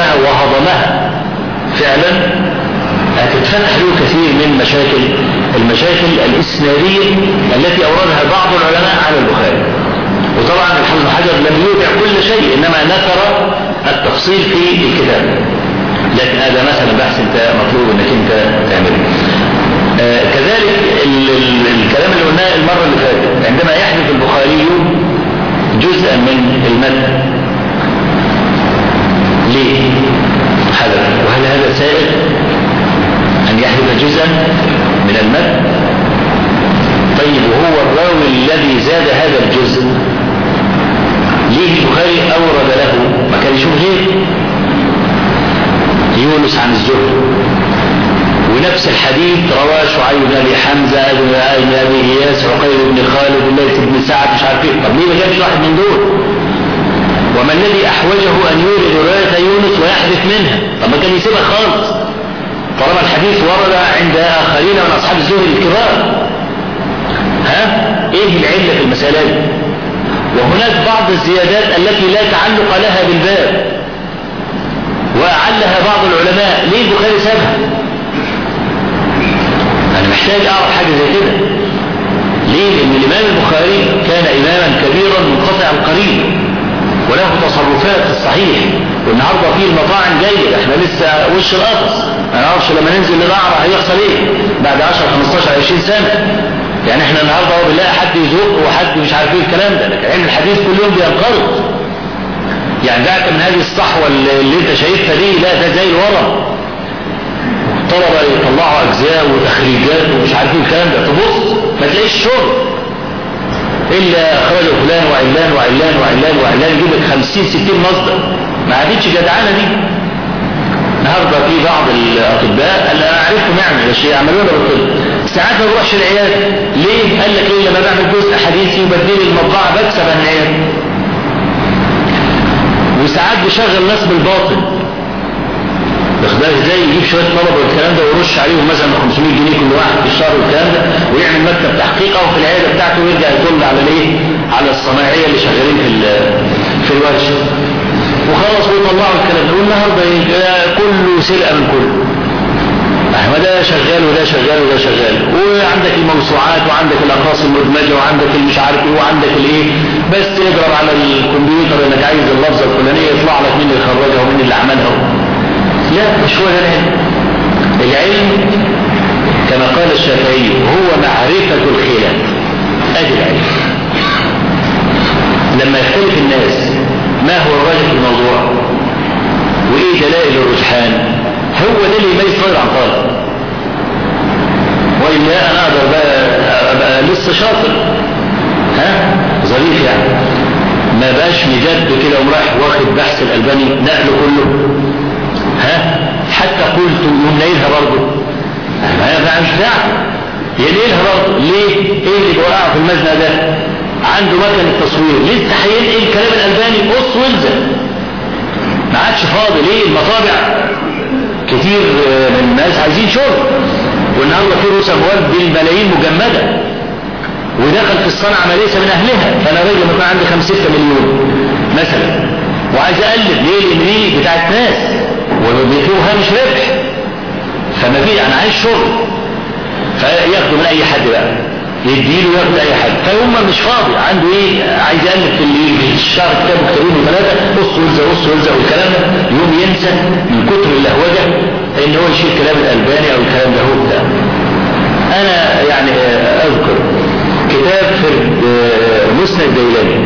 فتح له كثير من المشاكل الإسنادية التي أوردها بعض العلماء على البخاري. وطبعا الحافظ ابن حجر لم يودع كل شيء، إنما نثر التفصيل في الكتاب، لكن هذا مثلا بحث انت مطلوب انك انت تعمله. كذلك الكلام اللي قلناه المرة اللي فاتت، عندما يحذف البخاري جزءا من المتن، ليه حذف؟ وهل هذا سائغ ان يحذف جزءا من المتن؟ طيب وهو الراوي الذي زاد هذا الجزء ليه البخاري اورد له؟ ما كان يشوف غيره. يونس عن الزهري، ونفس الحديث رواه شعيب بن ابي حمزه بن ابي اياس عقيل بن خالد الليث بن سعد مش عارف ايه. طب ليه ما جابش واحد من دول؟ وما الذي احوجه ان يورد روايه يونس ويحذف منها؟ طب ما كان يسيبها خالص طالما الحديث ورد عند اخرين من اصحاب الزهري الكبار. ايه العله في المساله دي؟ وهناك بعض الزيادات التي لا تعلق لها بالباب وأعلها بعض العلماء، ليه البخاري سابها؟ أنا محتاج أعرف حاجة زي كده. ليه؟ لأن الإمام البخاري كان إماما كبيرا منقطع القرين وله تصرفات في الصحيح، والنهارده فيه المطاعم جيد، احنا لسه وش القفص، أنا ما اعرفش لما ننزل لنعرة هيحصل إيه بعد 10 15 20 سنة. يعني احنا النهارده هو بنلاقي حد يزق وحد مش عارف ايه الكلام ده، لكن علم الحديث كل يوم بينقرض. يعني دعك من هذه الصحوة اللي انت شايفها دي، لا ده زي الورم، طلبة يطلعوا اجزاء وتخريجات ومش عارفين الكلام ده، تبص ما تلاقيش شغل الا خرج فلان وعلان وعلان وعلان وعلان، يجيب لك 50 60 مصدر. ما عادتش جدعانه دي. النهارده في بعض الاطباء اللي انا عرفتهم يعني الشيء يعملوه بالطب، ساعات ما بروحش العياده. ليه؟ قال لك ايه؟ لما بعمل جزء حديثي وبديل المطبعه بكسب عن العياده. وساعات بيشغل ناس بالباطل، ياخدها ازاي؟ يجيب شويه طلبه والكلام ده ويرش عليهم مثلا 500 جنيه كل واحد في الشهر والكلام ده، ويعمل مكتب تحقيق او في العياده بتاعته، ويرجع يطل على الايه؟ على الصناعيه اللي شغالين في الورشه، وخلاص ويطلعوا الكلام ده. والنهارده كله سرقه من كله. ما ده شغال وده شغال وده شغال، وعندك الموسوعات وعندك الاقراص المدمجه وعندك المش عارف ايه وعندك الايه، بس تضرب على الكمبيوتر انك عايز اللفظه الفلانيه يطلع لك مين اللي خرجها ومين اللي عملها. لا، مش هو ده العلم. العلم كما قال الشافعي هو معرفه الخلاف. ادي العلم. لما يختلف الناس ما هو الراجح في الموضوع وايه دلائل الرجحان، هو ده اللي يميز طالب عن طالب. وإلا أنا أقدر بقى أبقى لسه شاطر ظريف يعني، ما بقاش مجد كده ومراح واخد بحث الألباني نقله كله حتى قلت يوم نايلها برضه، ما مش داعي ينقلها برضه. ليه؟ ايه اللي بوقعه في المزنة ده؟ عنده مكان التصوير لسه هينقل كلام الألباني قص والزق، ما عادش فاضي. ليه؟ المطابع كتير من الناس عايزين شغل، والنهارده في رؤوس اموال بالملايين مجمده، ودخل في الصنعه ما ليس من اهلها. فانا راجل لما يكون عندي 5-6 مليون مثلا وعايز اقلب، ليه؟ لان دي بتاعت ناس وبيفوها مش ربح، فما في انا عايز شغل، فياخدوا من اي حد بقى، يديله ياخد اي حد. فهم مش فاضي، عنده ايه؟ عايز يالف في الشهر كتاب كتابين وثلاثه، قص والزق والكلام ده، يقوم ينسى من كتر اللهوجه ان هو يشيل كلام الالباني او الكلام ده هو بتاع. انا يعني اذكر كتاب في مسند الديلاني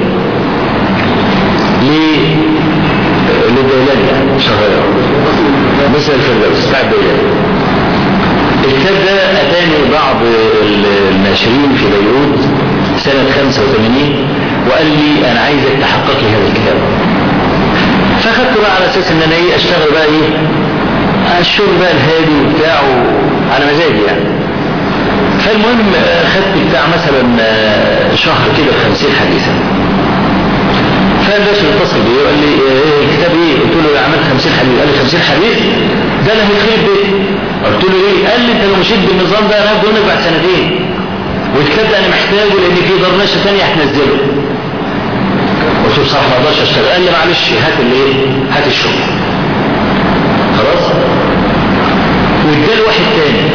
للديلاني يعني شهر مسند الفردوس بتاع الديلاني. الكتاب ده اتاني بعض الناشرين في بيروت سنة 85 وقال لي انا عايزك تحقق لي هذا الكتاب. فاخدته بقى على اساس ان انا ايه اشتغل بقى ايه الشغل بقى الهادي وبتاعه على مزاجي يعني. فالمهم خدت بتاع مثلا شهر كده 50 حديثا. فالباشا اتصل بي وقال لي ايه الكتاب ايه؟ قلت له عملت 50 حديث. قال لي 50 حديث ده انا هيخرب بيتي. قلت له ايه؟ قال لي انت لو مشيت بالنظام ده انا هاخده بعد 2 سنين، والكتاب ده انا محتاجه لان في ضرنشه ثانيه هتنزله. قلت له بصراحه ما اقدرش اشتغل. قال لي معلش هات الايه؟ هات الشغل. خلاص؟ واداله واحد تاني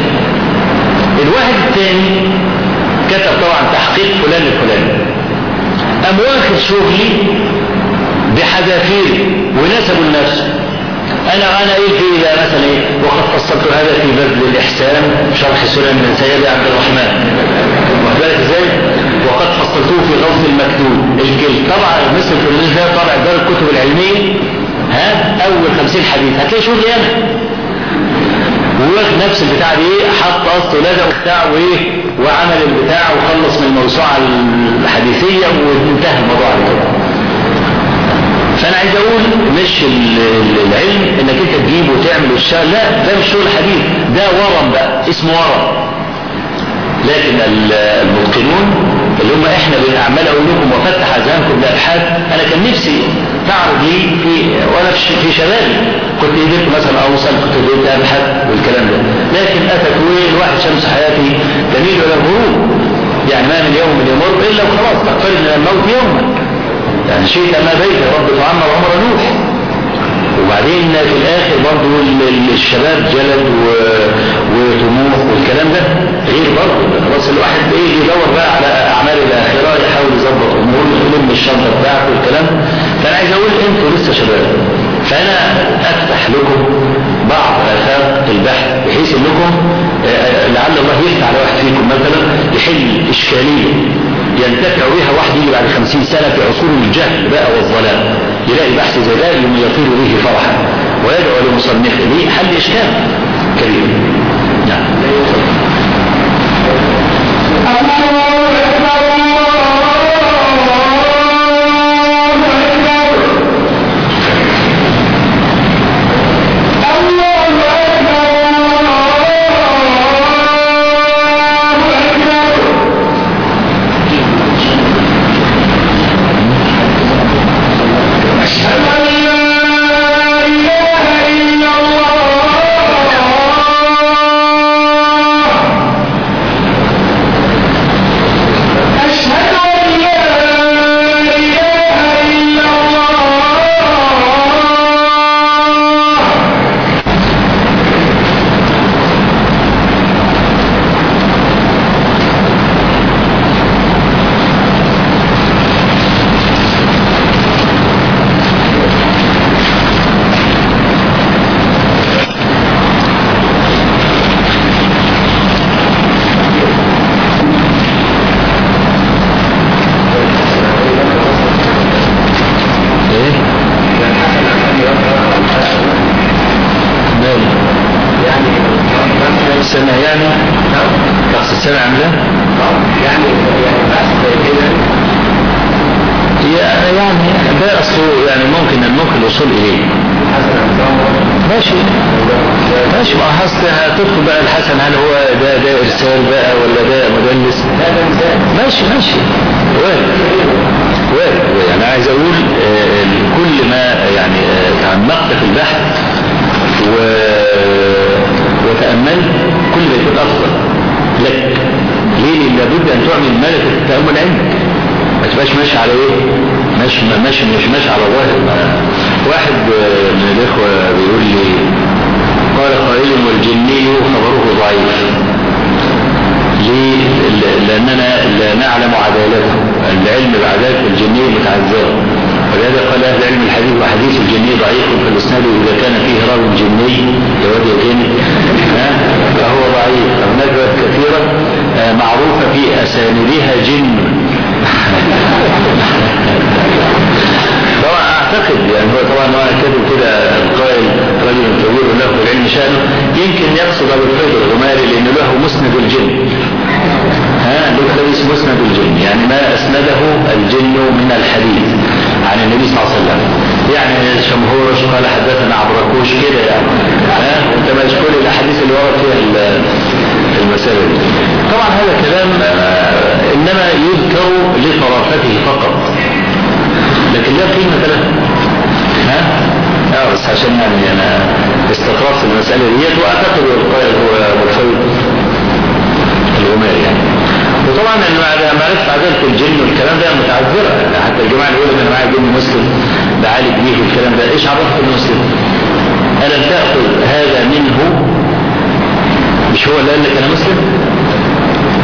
تاني كتب طبعا تحقيق فلان الفلاني، قام واخد شغلي بحذافيره ونسبه لنفسه. انا ايه في ده مثلا ايه؟ وقد فصلت هذا في بذل الاحسان شرح سنن سيدي عبد الرحمن، واخد بالك ازاي؟ وقد فصلته في غوث المكتوب الجلد. طبعا مثل الفلوس ده طبع دار الكتب العلميه، اول 50 حديث هتلاقي شغلي انا، وواخد نفس البتاع دي ايه، حط قص ولزق وبتاع وايه، وعمل البتاع وخلص من الموسوعه الحديثيه وانتهى الموضوع على كده. فانا عايز اقول مش العلم انك انت تجيب وتعمل وتشتغل، لا ده مش شغل حديث، ده ورم بقى اسمه ورم. لكن المتقنون اللي هم احنا بنعمل اقول لكم وفتح اذهانكم لابحاث. انا كان نفسي تعرض لي وانا في شبابي كنت قدرت مثلا اوصل، كنت قدرت ابحث والكلام ده، لكن اتت والواحد شمس حياتي تميل الى الهروب. يعني ما من يوم يمر الا وخلاص تقترب من الموت يوما، يعني شيء ما بيت رب تعمر عمر نوح. وبعدين في الاخر برضه الشباب جلد وطموح والكلام ده غير برضه، خلاص الواحد ايه يدور بقى على اعمال الاخره، يحاول يظبط اموره يلم الشنطه بتاعته والكلام. فانا عايز اقول انتوا لسه شباب، فانا افتح لكم بعض افاق البحث بحيث انكم لعل الله يفتح على واحد فيكم مثلا يحل اشكاليه ينتفع بها واحد يجي بعد 50 سنه في عصور الجهل بقى والظلام، يلاقي بحث زي ده يطير به فرحا ويدعو لمصنفه ليه حل اشكال كبير. نعم. الوصول إليه ماشي ما هتدخل بقى الحسن هل هو ده إرسال بقى ولا ده مدلس، ماشي يعني عايز أقول كل ما يعني تعمقت في البحث وتأملت كل ما يكون أفضل لك. ليه؟ لابد أن تعمل ملكة التأمل عندك، ما تبقاش ماشي على ايه، مش ماشي على ظاهر. واحد من الاخوه بيقول لي قال قائل والجني خبره ضعيف. ليه؟ لاننا لا نعلم عدالته، العلم بعداله الجني متعذر، ولهذا قال اهل علم الحديث وحديث الجني ضعيف في الاسناد اذا كان فيه راوي جني يود يقين فهو ضعيف. هناك كثيره معروفه في اسانيدها جن. طبعا اعتقد يعني هو طبعا وانا كاتب كده القائل رجل كبير له في العلم شأنه، يمكن يقصد ابو الفيض الغماري لانه له مسند الجن، له مسند الجن يعني ما اسنده الجن من الحديث عن النبي صلى الله عليه وسلم. يعني شمهورش قال حدثنا عبركوش كده يعني انت مش كل الاحاديث اللي ورد فيها المسائل دي. طبعا هذا كلام انما يذكر لطرافته فقط لكن لا قيمة له. بس عشان يعني انا استطرفت المسألة ديت واعتقد القائل هو الفيض الغماري يعني. وطبعا معرفة عدالة الجن والكلام ده متعذرة، حتى الجماعة اللي يقولوا انا معايا جن مسلم بعالج بيه والكلام ده، ايش عرفت المسلم؟ ألم تأخذ هذا منه؟ مش هو اللي قال لك انا مسلم؟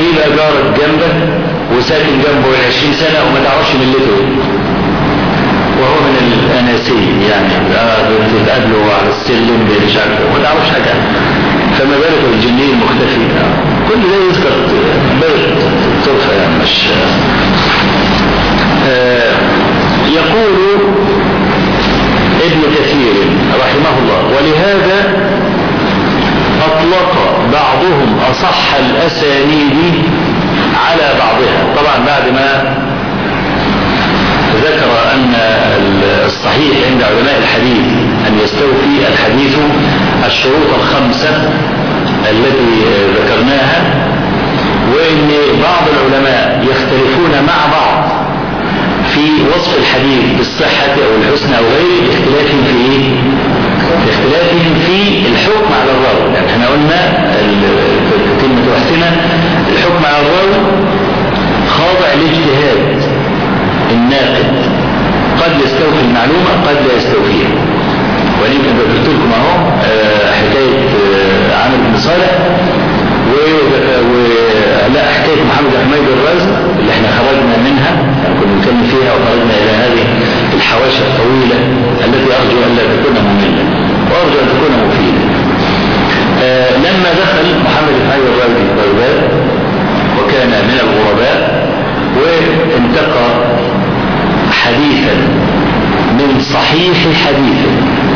في بقى جارك جنبك وساكن جنبه 20 سنة وما تعرفش ملته ايه، وهو من الأناسين يعني بتتقابلوا على السلم مش عارف وما تعرفش حاجة، فما بالك بالجنين المختفي. كل ده يذكر بلد طرفة يعني مش يقول ابن كثير رحمه الله: ولهذا أطلق بعضهم أصح الأسانيد على بعضها. طبعا بعد ما ذكر أن الصحيح عند علماء الحديث أن يستوفي الحديث الشروط الخمسة التي ذكرناها، وأن بعض العلماء يختلفون مع بعض في وصف الحديث بالصحة أو الحسن أو غيره باختلافهم في إيه؟ باختلافهم في الحكم على الراوي. يعني احنا قلنا كلمة وحسنة الحكم على الراوي خاضع لاجتهاد الناقد، قد يستوفي المعلومة قد لا يستوفيها. ولكن قلت لكم اهو حكاية عامر بن صالح ولا حكاية محمد حميد الرازي اللي احنا خرجنا منها يعني كنا نتكلم فيها وخرجنا الى هذه الحواشي الطويلة التي ارجو ان لا تكون مملة وارجو ان تكون مفيدة. لما دخل محمد حميد الرازي بغداد وكان من الغرباء وانتقى حديثا من صحيح حديثه،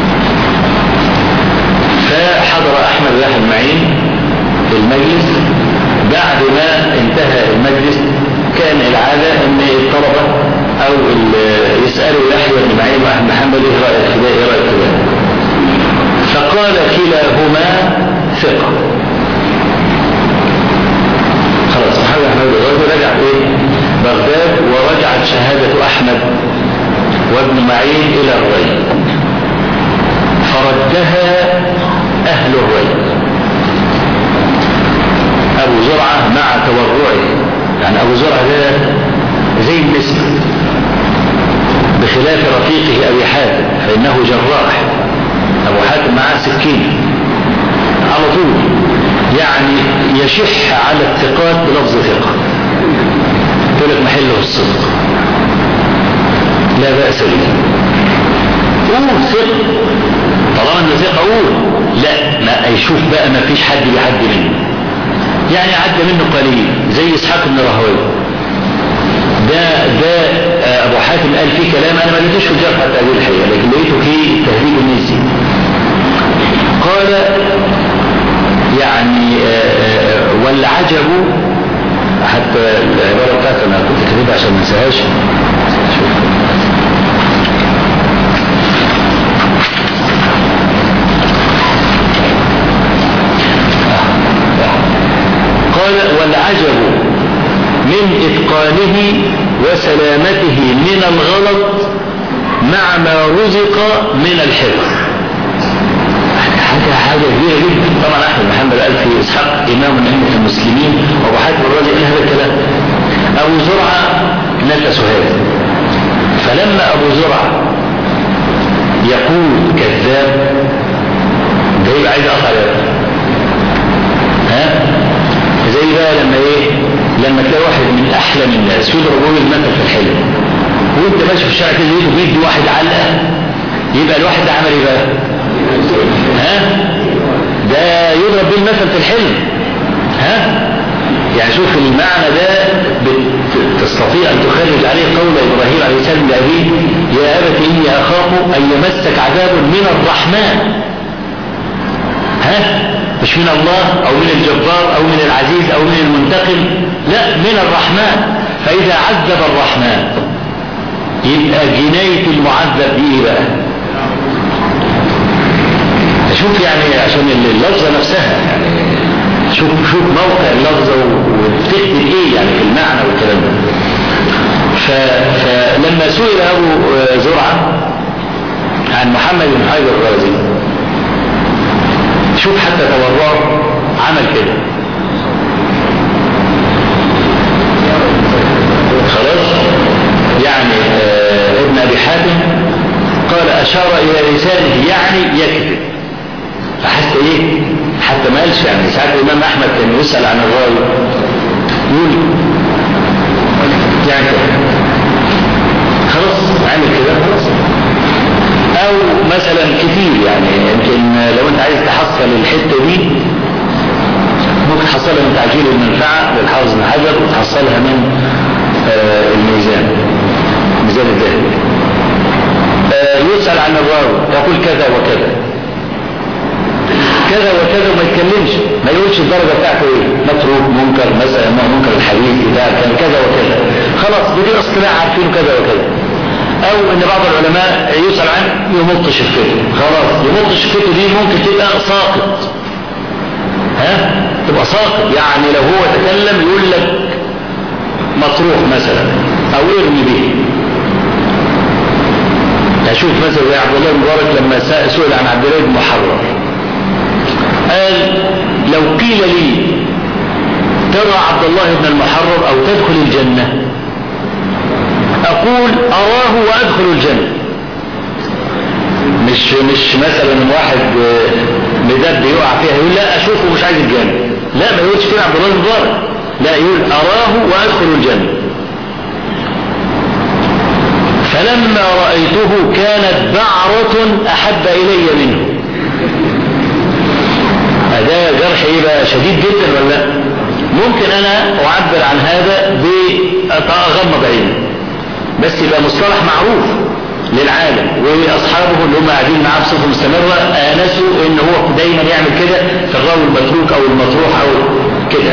فحضر احمد يحيى المعين المجلس. بعد ما انتهى المجلس كان العادة ان الطلبة او يسألوا يحيى بن معين واحمد محمد ايه رأيك في ده ايه رأيك في ده، فقال كلاهما ثقة. خلاص محمد احمد الغازي رجع ايه بغداد، ورجعت شهادة احمد وابن معين الى الري، فردها اهل الري. ابو زرعة مع تورعه، يعني ابو زرعة ده زي النسبة بخلاف رفيقه ابي حاتم فانه جراح. ابو حاتم معاه سكين على طول، يعني يشح على الثقات بلفظ ثقة، يقول لك محله الصدق لا بأس به، قول ثقة طالما انه ثقة قول، لا ما يشوف بقى ما فيش حد بيعدي منه، يعني عدى منه قليل زي اسحاق بن راهويه ده ابو حاتم قال فيه كلام انا ما لقيتوش في الجرح حتى هذه الحقيقه، لكن لقيته في تهذيب النسي. قال يعني والعجب، حتى العباره بتاعتي انا كنت كاتبها عشان ما انساهاش، قال والعجب من إتقانه وسلامته من الغلط مع ما رزق من الحفظ. حاجة كبيرة جدا. طبعا أحمد محمد قال في إسحاق إمام من أئمة المسلمين، وأبو حاتم الرازي قال هذا الكلام. أبو زرعة نفسه هذا، فلما أبو زرعة يقول كذاب ده يبقى عايز أقطع يده. زي بقى لما تلاقي واحد من احلم الناس يضربوا له المثل في الحلم، وانت ماشي في الشارع كده لقيته بيدي واحد علقه، يبقى الواحد ده عمل ايه بقى؟ ده يضرب بيه المثل في الحلم. يعني شوف المعنى ده تستطيع ان تخرج عليه قول ابراهيم عليه السلام لابيه: يا ابت اني اخاف ان يمسك عذاب من الرحمن. مش من الله او من الجبار او من العزيز او من المنتقم، لا من الرحمن. فاذا عذب الرحمن يبقى جناية المعذب دي ايه بقى؟ شوف يعني عشان اللفظة نفسها، يعني شوف موقع اللفظة وبتكتب ايه يعني في المعنى والكلام ده. فلما سئل ابو زرعة عن محمد بن حميد الرازي، شوف حتى تورعه عمل كده، خلاص يعني ابن ابي حاتم قال اشار الى لسانه يعني يكذب، فحتى ايه حتى ما قالش. يعني ساعات الامام احمد كان يسال عن الراوي يقول يعني خلاص عامل كده خلاص. او مثلا كتير يعني يمكن لو انت عايز تحصل الحته دي ممكن تحصلها من تعجيل المنفعه للحافظ بن حجر، وتحصلها من الميزان، ميزان الذهبي. يسأل عن الراوي يقول كذا وكذا كذا وكذا وما يتكلمش، ما يقولش الدرجه بتاعته ايه، متروك منكر مثلا، منكر الحديث اذا كان كذا وكذا، خلاص بدي اصطلاح عارفينه كذا وكذا. او ان بعض العلماء يسأل عنه يمط شفته، خلاص يمط شفته دي ممكن تبقى ساقط، تبقى ساقط، يعني لو هو تكلم يقول لك مطروح مثلا او ارمي به. اشوف مثلا زي عبد الله بن مبارك لما سئل عن عبد الله بن محرر قال لو قيل لي ترى عبد الله بن المحرر او تدخل الجنة اقول اراه وادخل الجنة. مش مثلا واحد بدب يقع فيها يقول لا اشوفه مش عايز الجنة، لا ما يقولش كده عبد الله بن مبارك، لا يقول اراه وادخل الجنة. فلما رأيته كانت بعرة احب الي منه. ده جرح ايه بقى شديد جدا ولا لا؟ ممكن انا اعبر عن هذا بأغمض عيني بس يبقى مصطلح معروف للعالم، واصحابه اللي هم قاعدين معاه بصفه مستمره انسوا ان هو دايما يعمل كده في الراوي المتروك او المطروح او كده.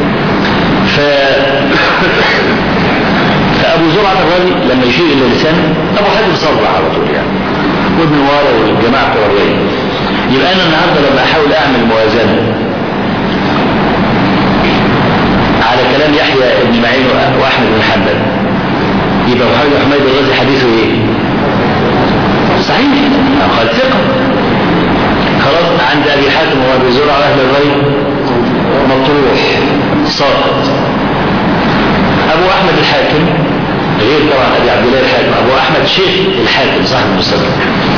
فابو زرعه الرازي لما يشير الى لسانه ابو حاتم صرح على طول يعني، وابن وارا والجماعه بتوع الروايه. يبقى انا النهارده لما احاول اعمل موازنه على كلام يحيى بن معين واحمد بن حنبل، يبقى محمد بن حميد الرازي حديثه ايه؟ صحيح، قال ثقه. خلاص عند ابي حاتم وابي زرعه اهل الري مطروح ساقط. ابو احمد الحاكم غير طبعا ابي عبد الله الحاكم، ابو احمد شيخ الحاكم صاحب المستدرك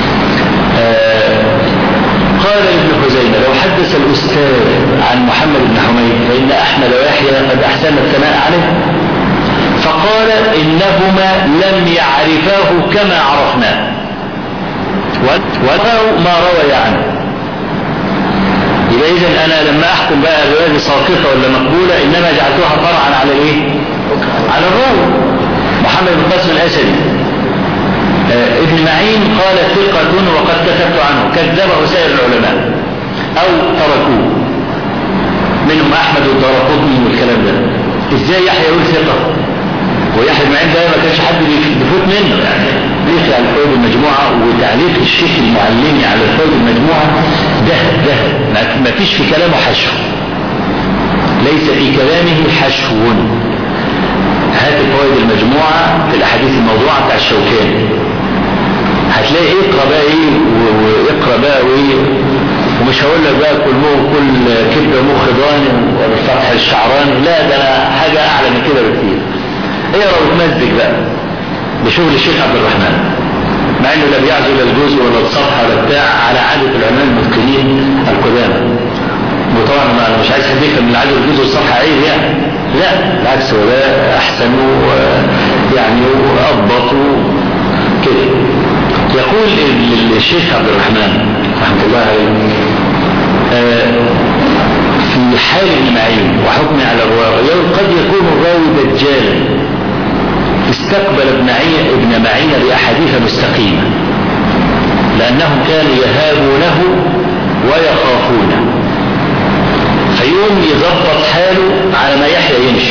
قال ابن خزيمة لو حدث الأستاذ عن محمد بن حميد فإن أحمد ويحيى قد أحسن الثناء عليه، فقال إنهما لم يعرفاه كما عرفناه ولو ما روي عنه. يبقى إذن أنا لما أحكم بقى الرواية ساقطة ولا مقبولة إنما جعلتها فرعا على إيه؟ على الراوي. محمد بن قاسم الأسدي ابن معين قال ثقة وقد كتبت عنه، كذبه سائر العلماء او تركوه منهم احمد والدارقطني والكلام ده. ازاي يحيى يقول ثقة ويحيى بن معين ده ما كانش حد بيفوت منه يعني. ليس على الفوائد المجموعة وتعليق الشيخ المعلمي على الفوائد المجموعة ده ما فيش في كلامه حشو، ليس في كلامه حشو. هات الفوائد المجموعة في الاحاديث الموضوعة بتاع الشوكاني هتلاقي اقرا بقى ايه واقرا بقى وايه، ومش هقول لك بقى كل كبده مخ ضان والفتح الشعراني، لا ده انا حاجه اعلى من كده بكتير. اقرا وتمزج بقى بشغل الشيخ عبد الرحمن، مع انه لا بيعزل الجزء ولا الصفحه ولا بتاع على عاده العلماء المتقنين القدامى. وطبعا انا مش عايز حد يفهم من عدد الجزء والصفحه عيب يعني، لا بالعكس هو ده احسن يعني واضبط كده. يقول الشيخ عبد الرحمن رحمه الله عليه في حال ابن معين وحكمه على الراوي يقول قد يكون الراوي دجالا استقبل ابن معين بأحاديث مستقيمة لأنهم كانوا يهابونه ويخافونه، فيقوم يضبط حاله على ما يحيى يمشي،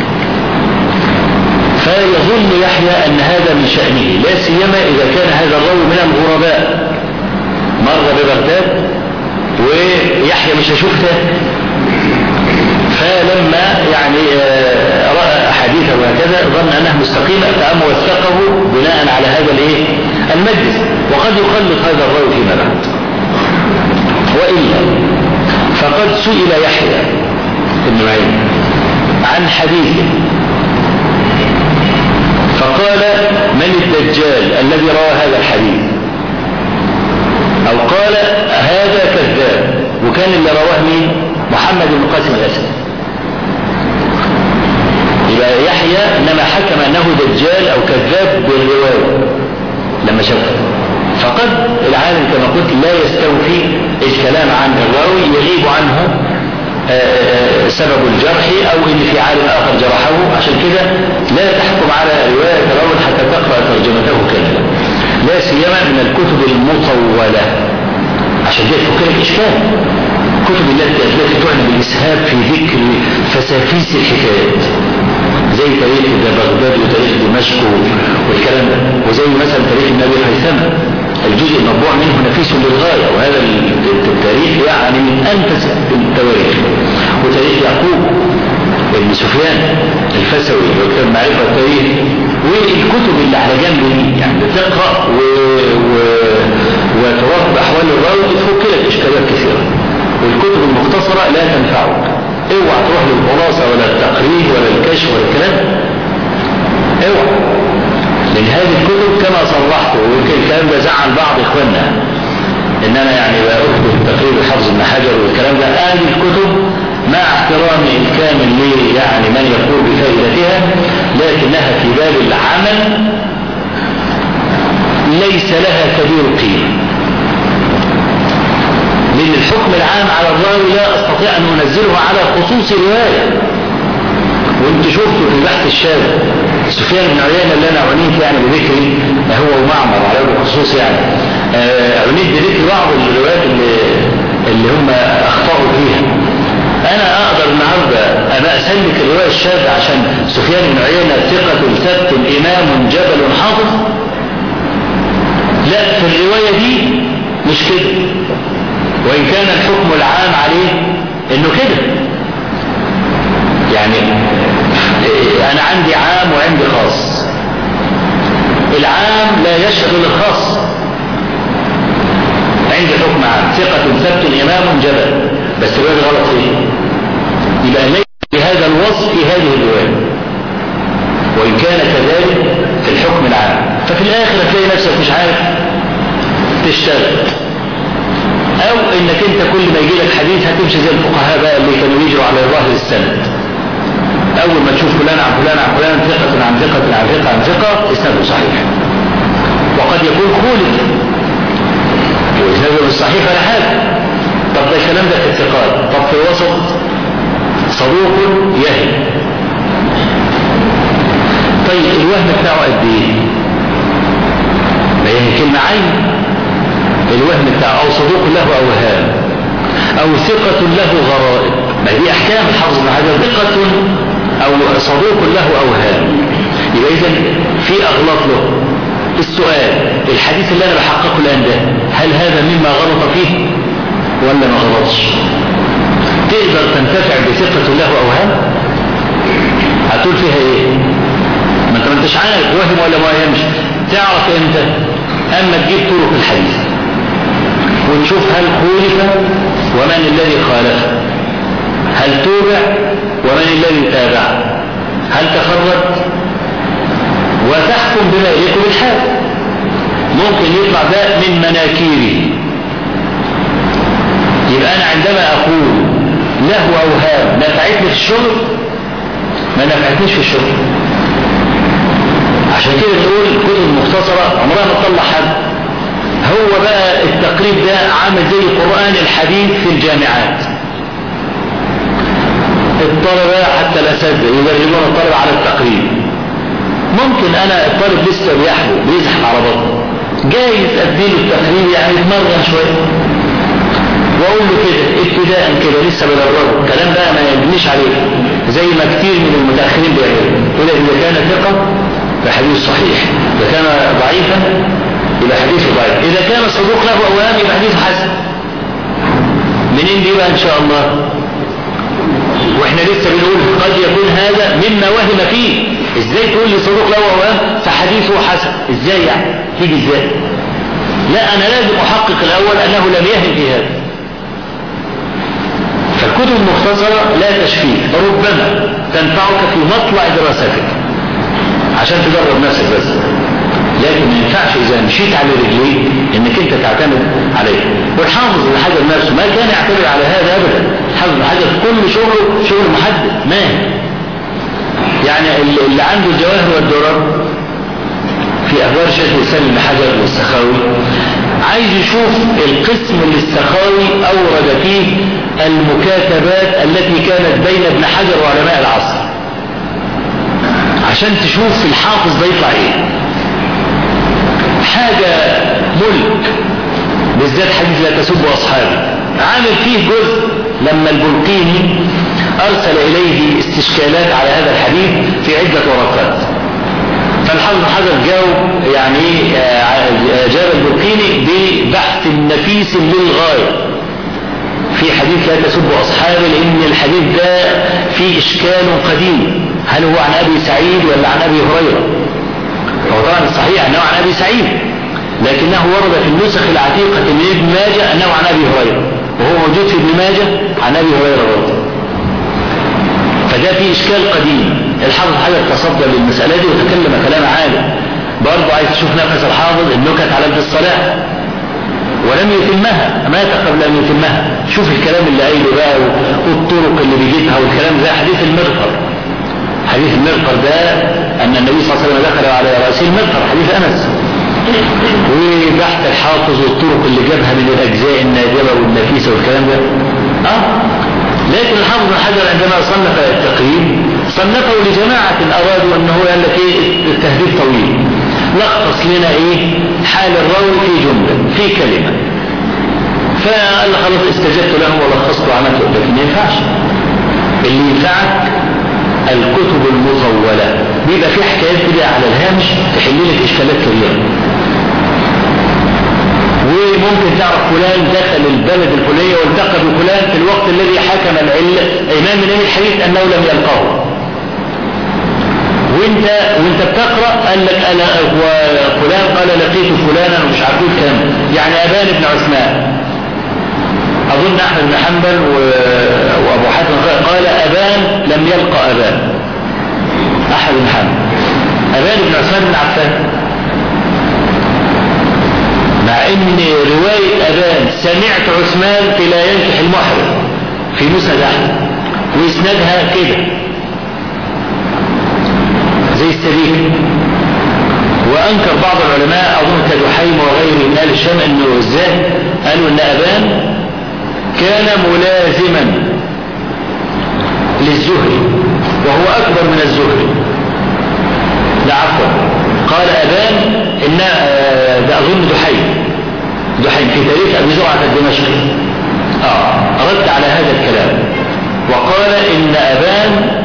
فيظن يحيى أن هذا من شأنه، لا سيما إذا كان هذا الراوي من الغرباء مر ببغداد ويحيى مش هشوفه، فلما يعني رأى أحاديثه وهكذا ظن أنها مستقيمة فقام وثقه بناء على هذا المجلس، وقد يخلط هذا الراوي فيما بعد. وإلا فقد سئل يحيى بن معين عن حديثه فقال من الدجال الذي روى هذا الحديث، او قال هذا كذاب، وكان اللي رواه مين؟ محمد بن قاسم الاسد. بالرواية لما شافه. فقد العالم كما قلت لا يستوفي الكلام عن الراوي، يغيب عنه سبب الجرح او ان في عالم اخر جرحه. عشان كده لا تحكم على رواية الراوي حتى تقرأ ترجمته كاملة، لا سيما من الكتب المطولة، عشان دي تفكرك اشكال. كتب التي تعنى بالاسهاب في ذكر فسافيس الحكايات، زي تاريخ بغداد وتاريخ دمشق والكلام ده، وزي مثلا تاريخ النبي خيثمة، الجزء المطبوع منه نفيس للغاية، وهذا التاريخ يعني من أنفس التواريخ. وتاريخ يعقوب ابن سفيان الفسوي وكتاب معرفة التاريخ، والكتب اللي على جنب دي يعني تقرأ وتراقب أحوال الراوي تفك لك إشكالات كثيرة. والكتب المختصرة لا تنفعك، اوعى تروح للخلاصة ولا التقرير ولا الكشف ولا الكلام، اوعى، لأن هذه الكتب كما صرحت، ويمكن الكلام ده زعل بعض إخواننا إن أنا يعني بأكتب تقرير حفظ ابن حجر والكلام ده. هذه الكتب مع احترامي الكامل لي يعني من يقول بفائدتها، لكنها في باب العمل ليس لها كبير قيمة، لأن الحكم العام على الراوي لا أستطيع أن أنزله على خصوص رواية. وانت شفتوا في البحث الشاذ سفيان بن عيينة اللي أنا عنيت يعني بذكري هو ومعمر على الخصوص، يعني عنيت بذكر بعض الروايات اللي هم أخطأوا فيها. أنا أقدر النهاردة أنا أسلك الرواية الشاذة عشان سفيان بن عيينة ثقة ثبت إمام جبل حافظ؟ لا، في الرواية دي مش كده، وإن كان الحكم العام عليه إنه كده. يعني أنا عندي عام وعندي خاص، العام لا يشغل الخاص. عندي حكم عام ثقة ثبت إمام جبل، بس الرواية غلط فيه، يبقى ليس بهذا الوصف في هذه الرواية، وإن كان كذلك في الحكم العام. ففي الآخر تلاقي نفسك مش عارف تشتغل، او انك انت كل ما يجي لك حديث هتمشي زي الفقهاء بقى اللي كانوا يجروا على ظاهر السند، اول ما تشوف فلان عن فلان عن فلان ثقة عن ثقة عن ثقة عن ثقة اسناده صحيح، وقد يكون خولف واسناده مش صحيح ولا حاجة. طب ده الكلام ده في الثقات، طب في الوسط صدوق يهم، طيب الوهم بتاعه قد ايه؟ ما هي كلمة عين الوهم بتاعه، او صدوق له اوهام، او ثقة له غرائب، ما دي احكام الحافظ بن حجر، ثقة او صدوق له اوهام، يبقى اذا في اغلاط له. السؤال، الحديث اللي انا بحققه الان ده هل هذا مما غلط فيه ولا ما غلطش؟ تقدر تنتفع بثقة له اوهام؟ هتقول فيها ايه؟ ما انتش عارف وهم ولا ما وهمش. تعرف امتى؟ اما تجيب طرق الحديث ونشوف هل خولف ومن الذي خالفه، هل توبع ومن الذي تابع، هل تفرد، وتحكم بما يليق بالحال. ممكن يطلع ده من مناكيره، يبقى انا عندما اقول له اوهام نفعتني في الشغل ما نفعتنيش في الشغل. عشان كده بنقول الكتب المختصرة عمرها ما تطلع حد. هو بقى التقريب ده عامل زي قرآن الحديث في الجامعات، الطلبة حتى الأساتذة يدربون الطلبة على التقريب. ممكن أنا الطالب لسه بيحبو بيزحف على بطنه، جايز أديله التقريب يعني يتمرن شوية وأقول له كده ابتداء كده لسه بدربه، الكلام بقى ما يبنيش عليه زي ما كتير من المتأخرين بيعملوا. يقول إذا كان ثقة فحديث صحيح، إذا كان ضعيفا يبقى حديث ضعيف، إذا كان صدوق له أوهام يبقى حديث حسن. منين دي بقى إن شاء الله؟ وإحنا لسه بنقول قد يكون هذا مما وهم فيه. إزاي تقول لي صدوق له أوهام فحديثه حسن؟ إزاي يعني؟ تيجي إزاي؟ لا، أنا لازم أحقق الأول أنه لم يهم في هذا. فالكتب المختصرة لا تشفيك، ربما تنفعك في مطلع دراستك عشان تجرب نفسك بس، لكن ما ينفعش اذا مشيت على رجليه انك انت تعتمد عليه. والحافظ بن حجر نفسه ما كان يعتمد على هذا ابدا. الحافظ بن حجر كل شغله شغل محدد، ما يعني اللي عنده الجواهر والدرر في أخبار شيخ الإسلام ابن حجر والسخاوي، عايز يشوف القسم اللي السخاوي أورد فيه المكاتبات التي كانت بين ابن حجر وعلماء العصر، عشان تشوف الحافظ ده يطلع ايه. حاجة ملك، بالذات حديث لا تسبوا أصحابي، عامل فيه جزء لما البلقيني أرسل إليه استشكالات على هذا الحديث في عدة ورقات، فالحافظ حجر جاب البلقيني ببحث نفيس للغاية في حديث لا تسبوا أصحابي، لأن الحديث ده فيه إشكال قديم، هل هو عن أبي سعيد ولا عن أبي هريرة؟ هو طبعا الصحيح أنه عن أبي سعيد، لكنه ورد في النسخ العتيقة من ابن ماجه أنه عن أبي هريرة، وهو موجود في ابن ماجه عن أبي هريرة برضه. فده فيه إشكال قديم. الحافظ حجر تصدى للمسألة دي وتكلم كلام عالي، برضه عايز تشوف نفس الحافظ النكت على ابن الصلاح، ولم يتمها، مات قبل أن يتمها. شوف الكلام اللي قايله بقى والطرق اللي بيجيبها والكلام ده. حديث المغفر، حديث المغفر ده أن النبي صلى الله عليه وسلم دخل على رأسه المغفر، حديث أنس، وبحث الحافظ والطرق اللي جابها من الأجزاء النادرة والنفيسة والكلام ده. لكن الحافظ بن حجر عندما صنف التقريب صنفه لجماعة أرادوا أنه قال لك التهذيب طويل، لخص لنا حال الراوي في جملة في كلمة، فقال خلاص استجبت له ولخصت وعملته. لكن ما ينفعش. اللي ينفعك الكتب المطولة، بيبقى في حكايات كده على الهامش تحل لك إشكالات كبيرة، وممكن تعرف فلان دخل البلد الفلانية والتقى بفلان في الوقت الذي حكم الإمام من الحديث أنه لم يلقاه، وانت بتقرأ قال لك أنا وفلان قال لقيت فلانا ومش عارف الكلام. يعني أبان بن عثمان، أظن أحمد بن حنبل وأبو حاتم قال أبان لم يلقى أبان، أحمد بن حنبل، أبان بن عثمان بن عفان، مع ان رواية أبان سمعت عثمان في لا ينكح المحرم في مسند أحمد وإسنادها كده زي السبيل. وأنكر بعض العلماء أظن كدحيم وغيره من أهل الشام أنه ازاي، قالوا أن أبان كان ملازما للزهري وهو أكبر من الزهري. لا عفوا، قال أبان إن ده أظن دحيم في تاريخ أبي زرعة الدمشقي رد على هذا الكلام وقال إن أبان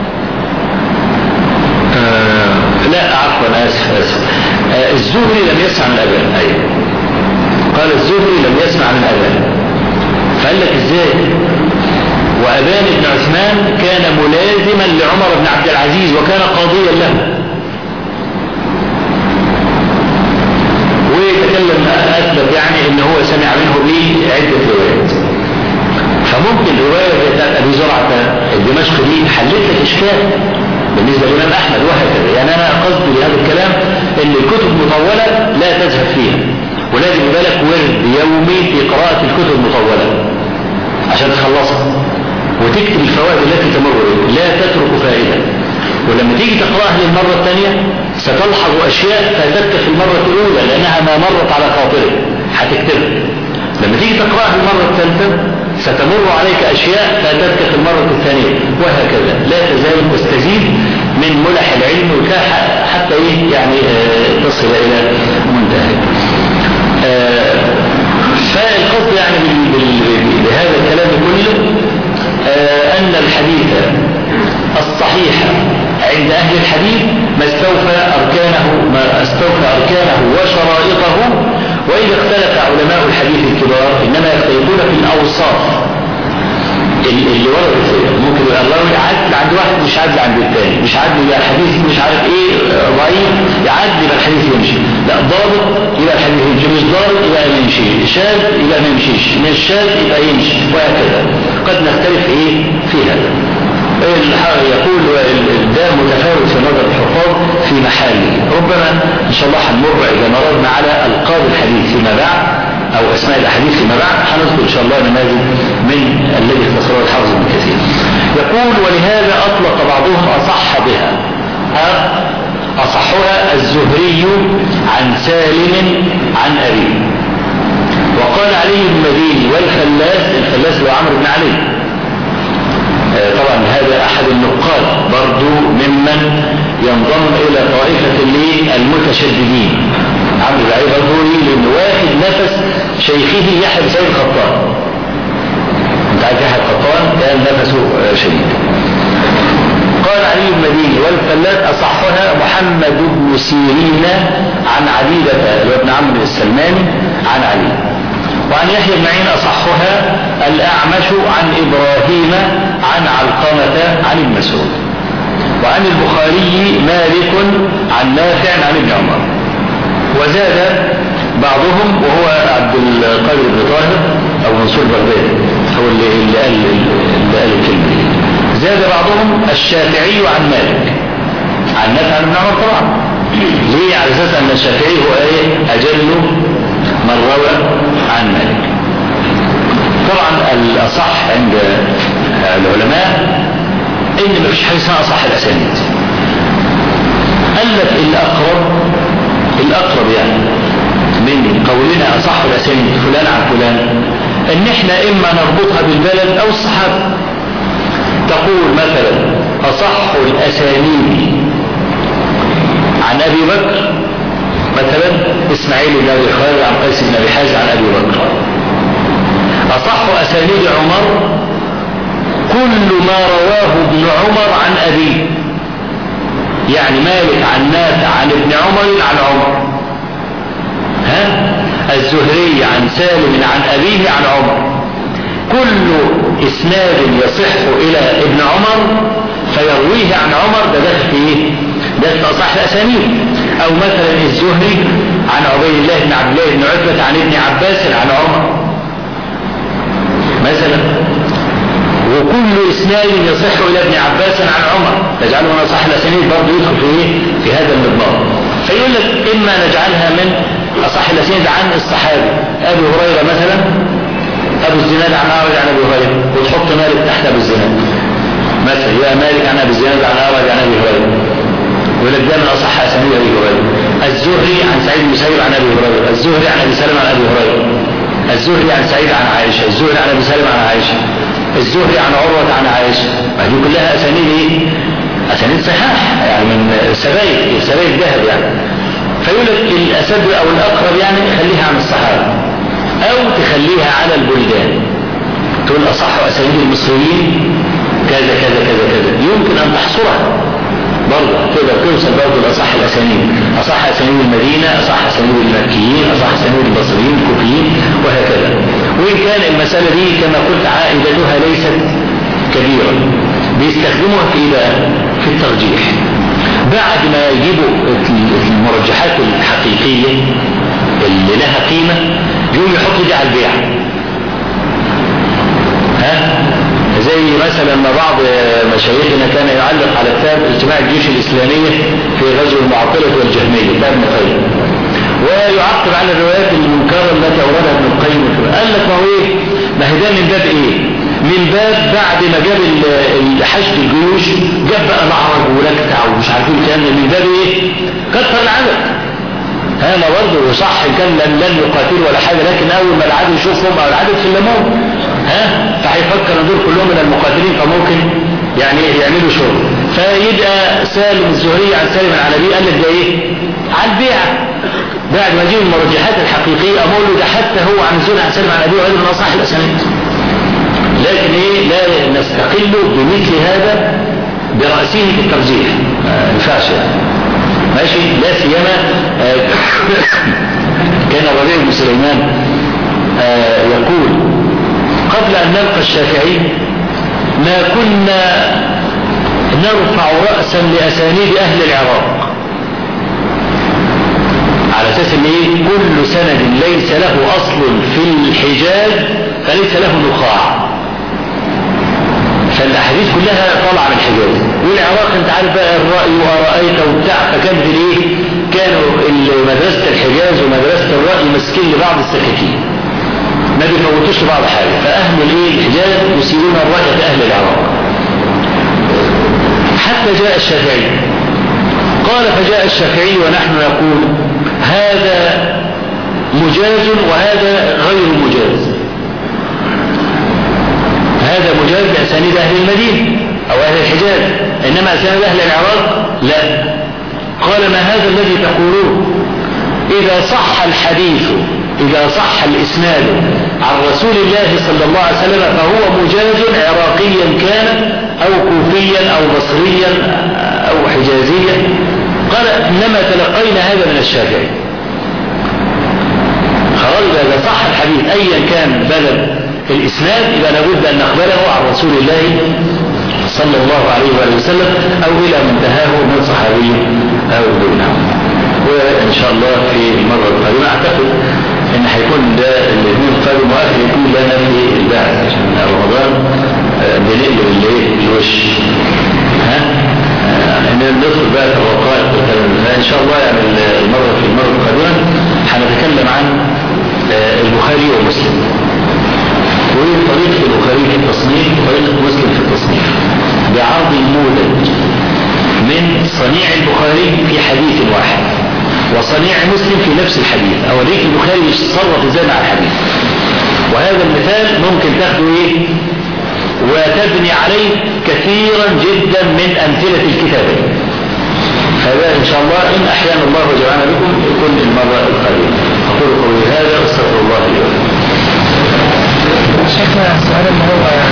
لا عفوا آسف الزهري لم يسمع من أبان. أيوة، قال الزهري لم يسمع من أبان. فقال لك إزاي وأبان بن عثمان كان ملازما لعمر بن عبد العزيز وكان قاضيا له، ويتكلم أثبت يعني إن هو سمع منه بعدة روايات. فممكن الرواية بتاعت أبي زرعة الدمشقي دي حلت لك إشكال بالنسبة للإمام أحمد وهكذا. يعني أنا قصدي بهذا الكلام إن الكتب مطولة لا تذهب فيها، ولازم بالك ورد يومي في قراءة الكتب المطولة عشان تخلصها وتكتب الفوائد التي تمر بك، لا تترك فائدة. ولما تيجي تقرأها للمرة الثانية ستلحظ أشياء فاتتك في المرة الأولى لأنها ما مرت على خاطرك هتكتبها. لما تيجي تقرأها المرة الثالثة ستمر عليك أشياء فاتتك في المرة الثانية، وهكذا لا تزال تستزيد من ملح العلم حتى يعني تصل إلى منتهى. فالقصد يعني بهذا الكلام كله أن الحديث الصحيح عند أهل الحديث ما استوفى أركانه وشرائطه. وإذا اختلف علماء الحديث الكبار إنما يختلفون في الأوصاف اللي وردت فيها. ممكن يبقى الراوي عدل عند واحد مش عدل عند الثاني، مش عدل يبقى الحديث مش عارف ضعيف، يعدل يبقى الحديث يمشي، لا ضابط يبقى الحديث يمشي، مش ضابط يبقى ما يمشي، شاذ يبقى ما يمشيش، مش شاذ يبقى يمشي، وهكذا. قد نختلف في هذا. يقول ده متفاوت في نظر الحفاظ في محله. ربما ان شاء الله هنمر اذا مررنا على القاب الحديث فيما بعد او اسماء الاحاديث فيما بعد هنذكر ان شاء الله نماذج من الذي اختصره الحافظ ابن كثير. يقول ولهذا اطلق بعضهم اصح بها أصحها الزهري عن سالم عن أبيه. وقال علي بن المديني والفلاس هو عمرو بن علي. طبعا هذا أحد النقاد برضو ممن ينضم إلى طائفة المتشددين. عمرو بن علي برضو لأنه واخد نفس شيخه يحيى بن سعيد القطان. انت عارف يحيى القطان كان نفسه شديد. قال علي بن المديني والفلاس أصحها محمد بن سيرين عن عبيدة وابن عمرو السلماني عن علي. وعن يحيى بن معين أصحها الأعمش عن إبراهيم عن علقمة عن ابن مسعود. وعن البخاري مالك عن نافع عن ابن عمر. وزاد بعضهم وهو عبد القادر بن طاهر أو منصور البغدادي هو اللي قال الكلمة. زاد بعضهم الشافعي عن مالك عن نافع عن ابن عمر. طبعا ليه؟ على أساس أن الشافعي هو أجل من روى عن مالك. طبعا الأصح عند العلماء إن ما فيش حاجة اسمها أصح الأسانيد. قال لك الأقرب يعني من قولنا أصح الأسانيد فلان عن فلان إن إحنا إما نربطها بالبلد أو الصحابة. تقول مثلا أصح الأسانيد عن أبي بكر مثلا إسماعيل بن أبي خالد عن قيس بن أبي حازم عن أبي بكر. أصح أسانيد عمر كل ما رواه ابن عمر عن أبيه، يعني مالك عن نافع عن ابن عمر عن عمر، الزهري عن سالم عن أبيه عن عمر. كل إسناد يصح إلى ابن عمر فيرويه عن عمر ده داخل في إيه؟ ده في أصح الأسانيد. أو مثلا الزهري عن عبيد الله بن عبد الله بن عتبة عن ابن عباس عن عمر مثلا. وكل إسناد يصح إلى ابن عباس عن عمر تجعله من أصح الأسانيد برضه يدخل في إيه؟ في هذا المضمار. فيقول لك إما نجعلها من أصح الأسانيد عن الصحابي أبي هريرة مثلا، أبو الزناد عن أعرج عن أبي هريرة، وتحط مالك تحت أبو الزناد مثلا، يبقى مالك عن أبي الزناد عن أعرج عن أبي هريرة، ويقول لك ده من أصح أسانيد أبي هريرة. الزهري عن سعيد بن مسيب عن أبي هريرة، الزهري عن أبي سلمة عن أبي هريرة، الزهري عن سعيد عن عائشة، الزهري عن أبي سلمة عن عائشة، الزهري عن عروة عن عائشة. هذه كلها أسانيد إيه؟ أسانيد صحاح يعني من سبائك ذهب يعني. فيقول لك الأسد أو الأقرب يعني خليها عن الصحابة أو تخليها على البلدان، تقول أصح أسانيد المصريين كذا كذا كذا كذا، يمكن أن تحصرها برضه تقدر توصل برضه لأصح الأسانيد، أصح أسانيد المدينة، أصح أسانيد المكيين، أصح أسانيد البصريين الكوفيين وهكذا. وإن كان المسألة دي كما قلت عائدتها ليست كبيرة، بيستخدموها في إيه؟ في الترجيح. بعد ما يجيبوا المرجحات الحقيقية اللي لها قيمة يقوم يحطوا دي على البيع. زي مثلا ما بعض مشايخنا كان يعلق على كتاب اجتماع الجيوش الإسلامية في غزو المعطلة والجهمية كتاب ابن القيم، ويعقب على الروايات المنكرة التي أوردها ابن القيم. قال لك ما هو إيه؟ ما هي ده من باب إيه؟ من باب بعد ما جاب حشد الجيوش جاب بقى معرض ولكتع ومش عارفين كان من باب إيه؟ كثر العدد. ما برضه صح كان لن يقاتلوا ولا حاجة، لكن أول ما العدد يشوفهم أو العدد سلموهم فهيفكر دول كلهم من المقاتلين فممكن يعني يعملوا شغل. فيبقى سالم الزهري عن سالم عن أبيه قال لك ده إيه؟ على البيعة. بعد ما يجيب المرجحات الحقيقية أقول له ده حتى هو عن الزهري عن سالم عن أبيه وهذا من أصح الأسانيد. لكن إيه؟ لا نستقل بمثل هذا برأسه في الترجيح، ما ينفعش ماشي. لا سيما كان الربيع بن سليمان يقول قبل أن نلقى الشافعي ما كنا نرفع رأسا لأسانيد أهل العراق، على أساس أن كل سند ليس له أصل في الحجاز فليس له نخاع، فالأحاديث كلها طالعة من الحجاز. والعراق انت عارف بقى الرأي ورأيت وبتاع، فكانت الايه؟ كانوا مدرسة الحجاز ومدرسة الرأي مسكين لبعض السكاكين، ما بيفوتوش لبعض حاجة. فأهل الحجاز يسيرون الرأي في أهل العراق. حتى جاء الشافعي قال فجاء الشافعي ونحن نقول هذا مجاز وهذا غير مجاز، هذا مجاز بأسانيد أهل المدينة أو أهل الحجاز، إنما أسانيد أهل العراق لا. قال ما هذا الذي تقولون؟ إذا صح الحديث، إذا صح الإسناد عن رسول الله صلى الله عليه وسلم فهو مجاز عراقيا كان أو كوفيا أو بصريا أو حجازيا. قال إنما تلقينا هذا من الشافعي. خلاص إذا صح الحديث أيا كان بلد الإسناد يبقى لابد أن نقبله عن رسول الله صلى الله عليه وآله وسلم أو إلى منتهاه من صحابي أو دونه. وإن شاء الله في المرة القادمة أعتقد إن هيكون ده الاثنين القادم وآخر يكون لنا في البعث عشان رمضان بنقل الليل الوش إن ندخل بقى في الوقائع فإن شاء الله يعني في المرة القادمة هنتكلم عن البخاري ومسلم وطريقة البخاري في التصنيف وطريقة مسلم في التصنيف بعرض الموجز من صنيع البخاري في حديث واحد وصنيع مسلم في نفس الحديث، أوريك البخاري يتصرف ازاي مع الحديث. وهذا المثال ممكن تاخده ايه وتبني عليه كثيرا جدا من أمثلة الكتابين. هذا إن شاء الله إن أحيانا الله وجعلنا بكم يكون المرة القادمة. أقول قولي هذا واستغفر الله لي ولكم. شيخنا السؤال اللي هو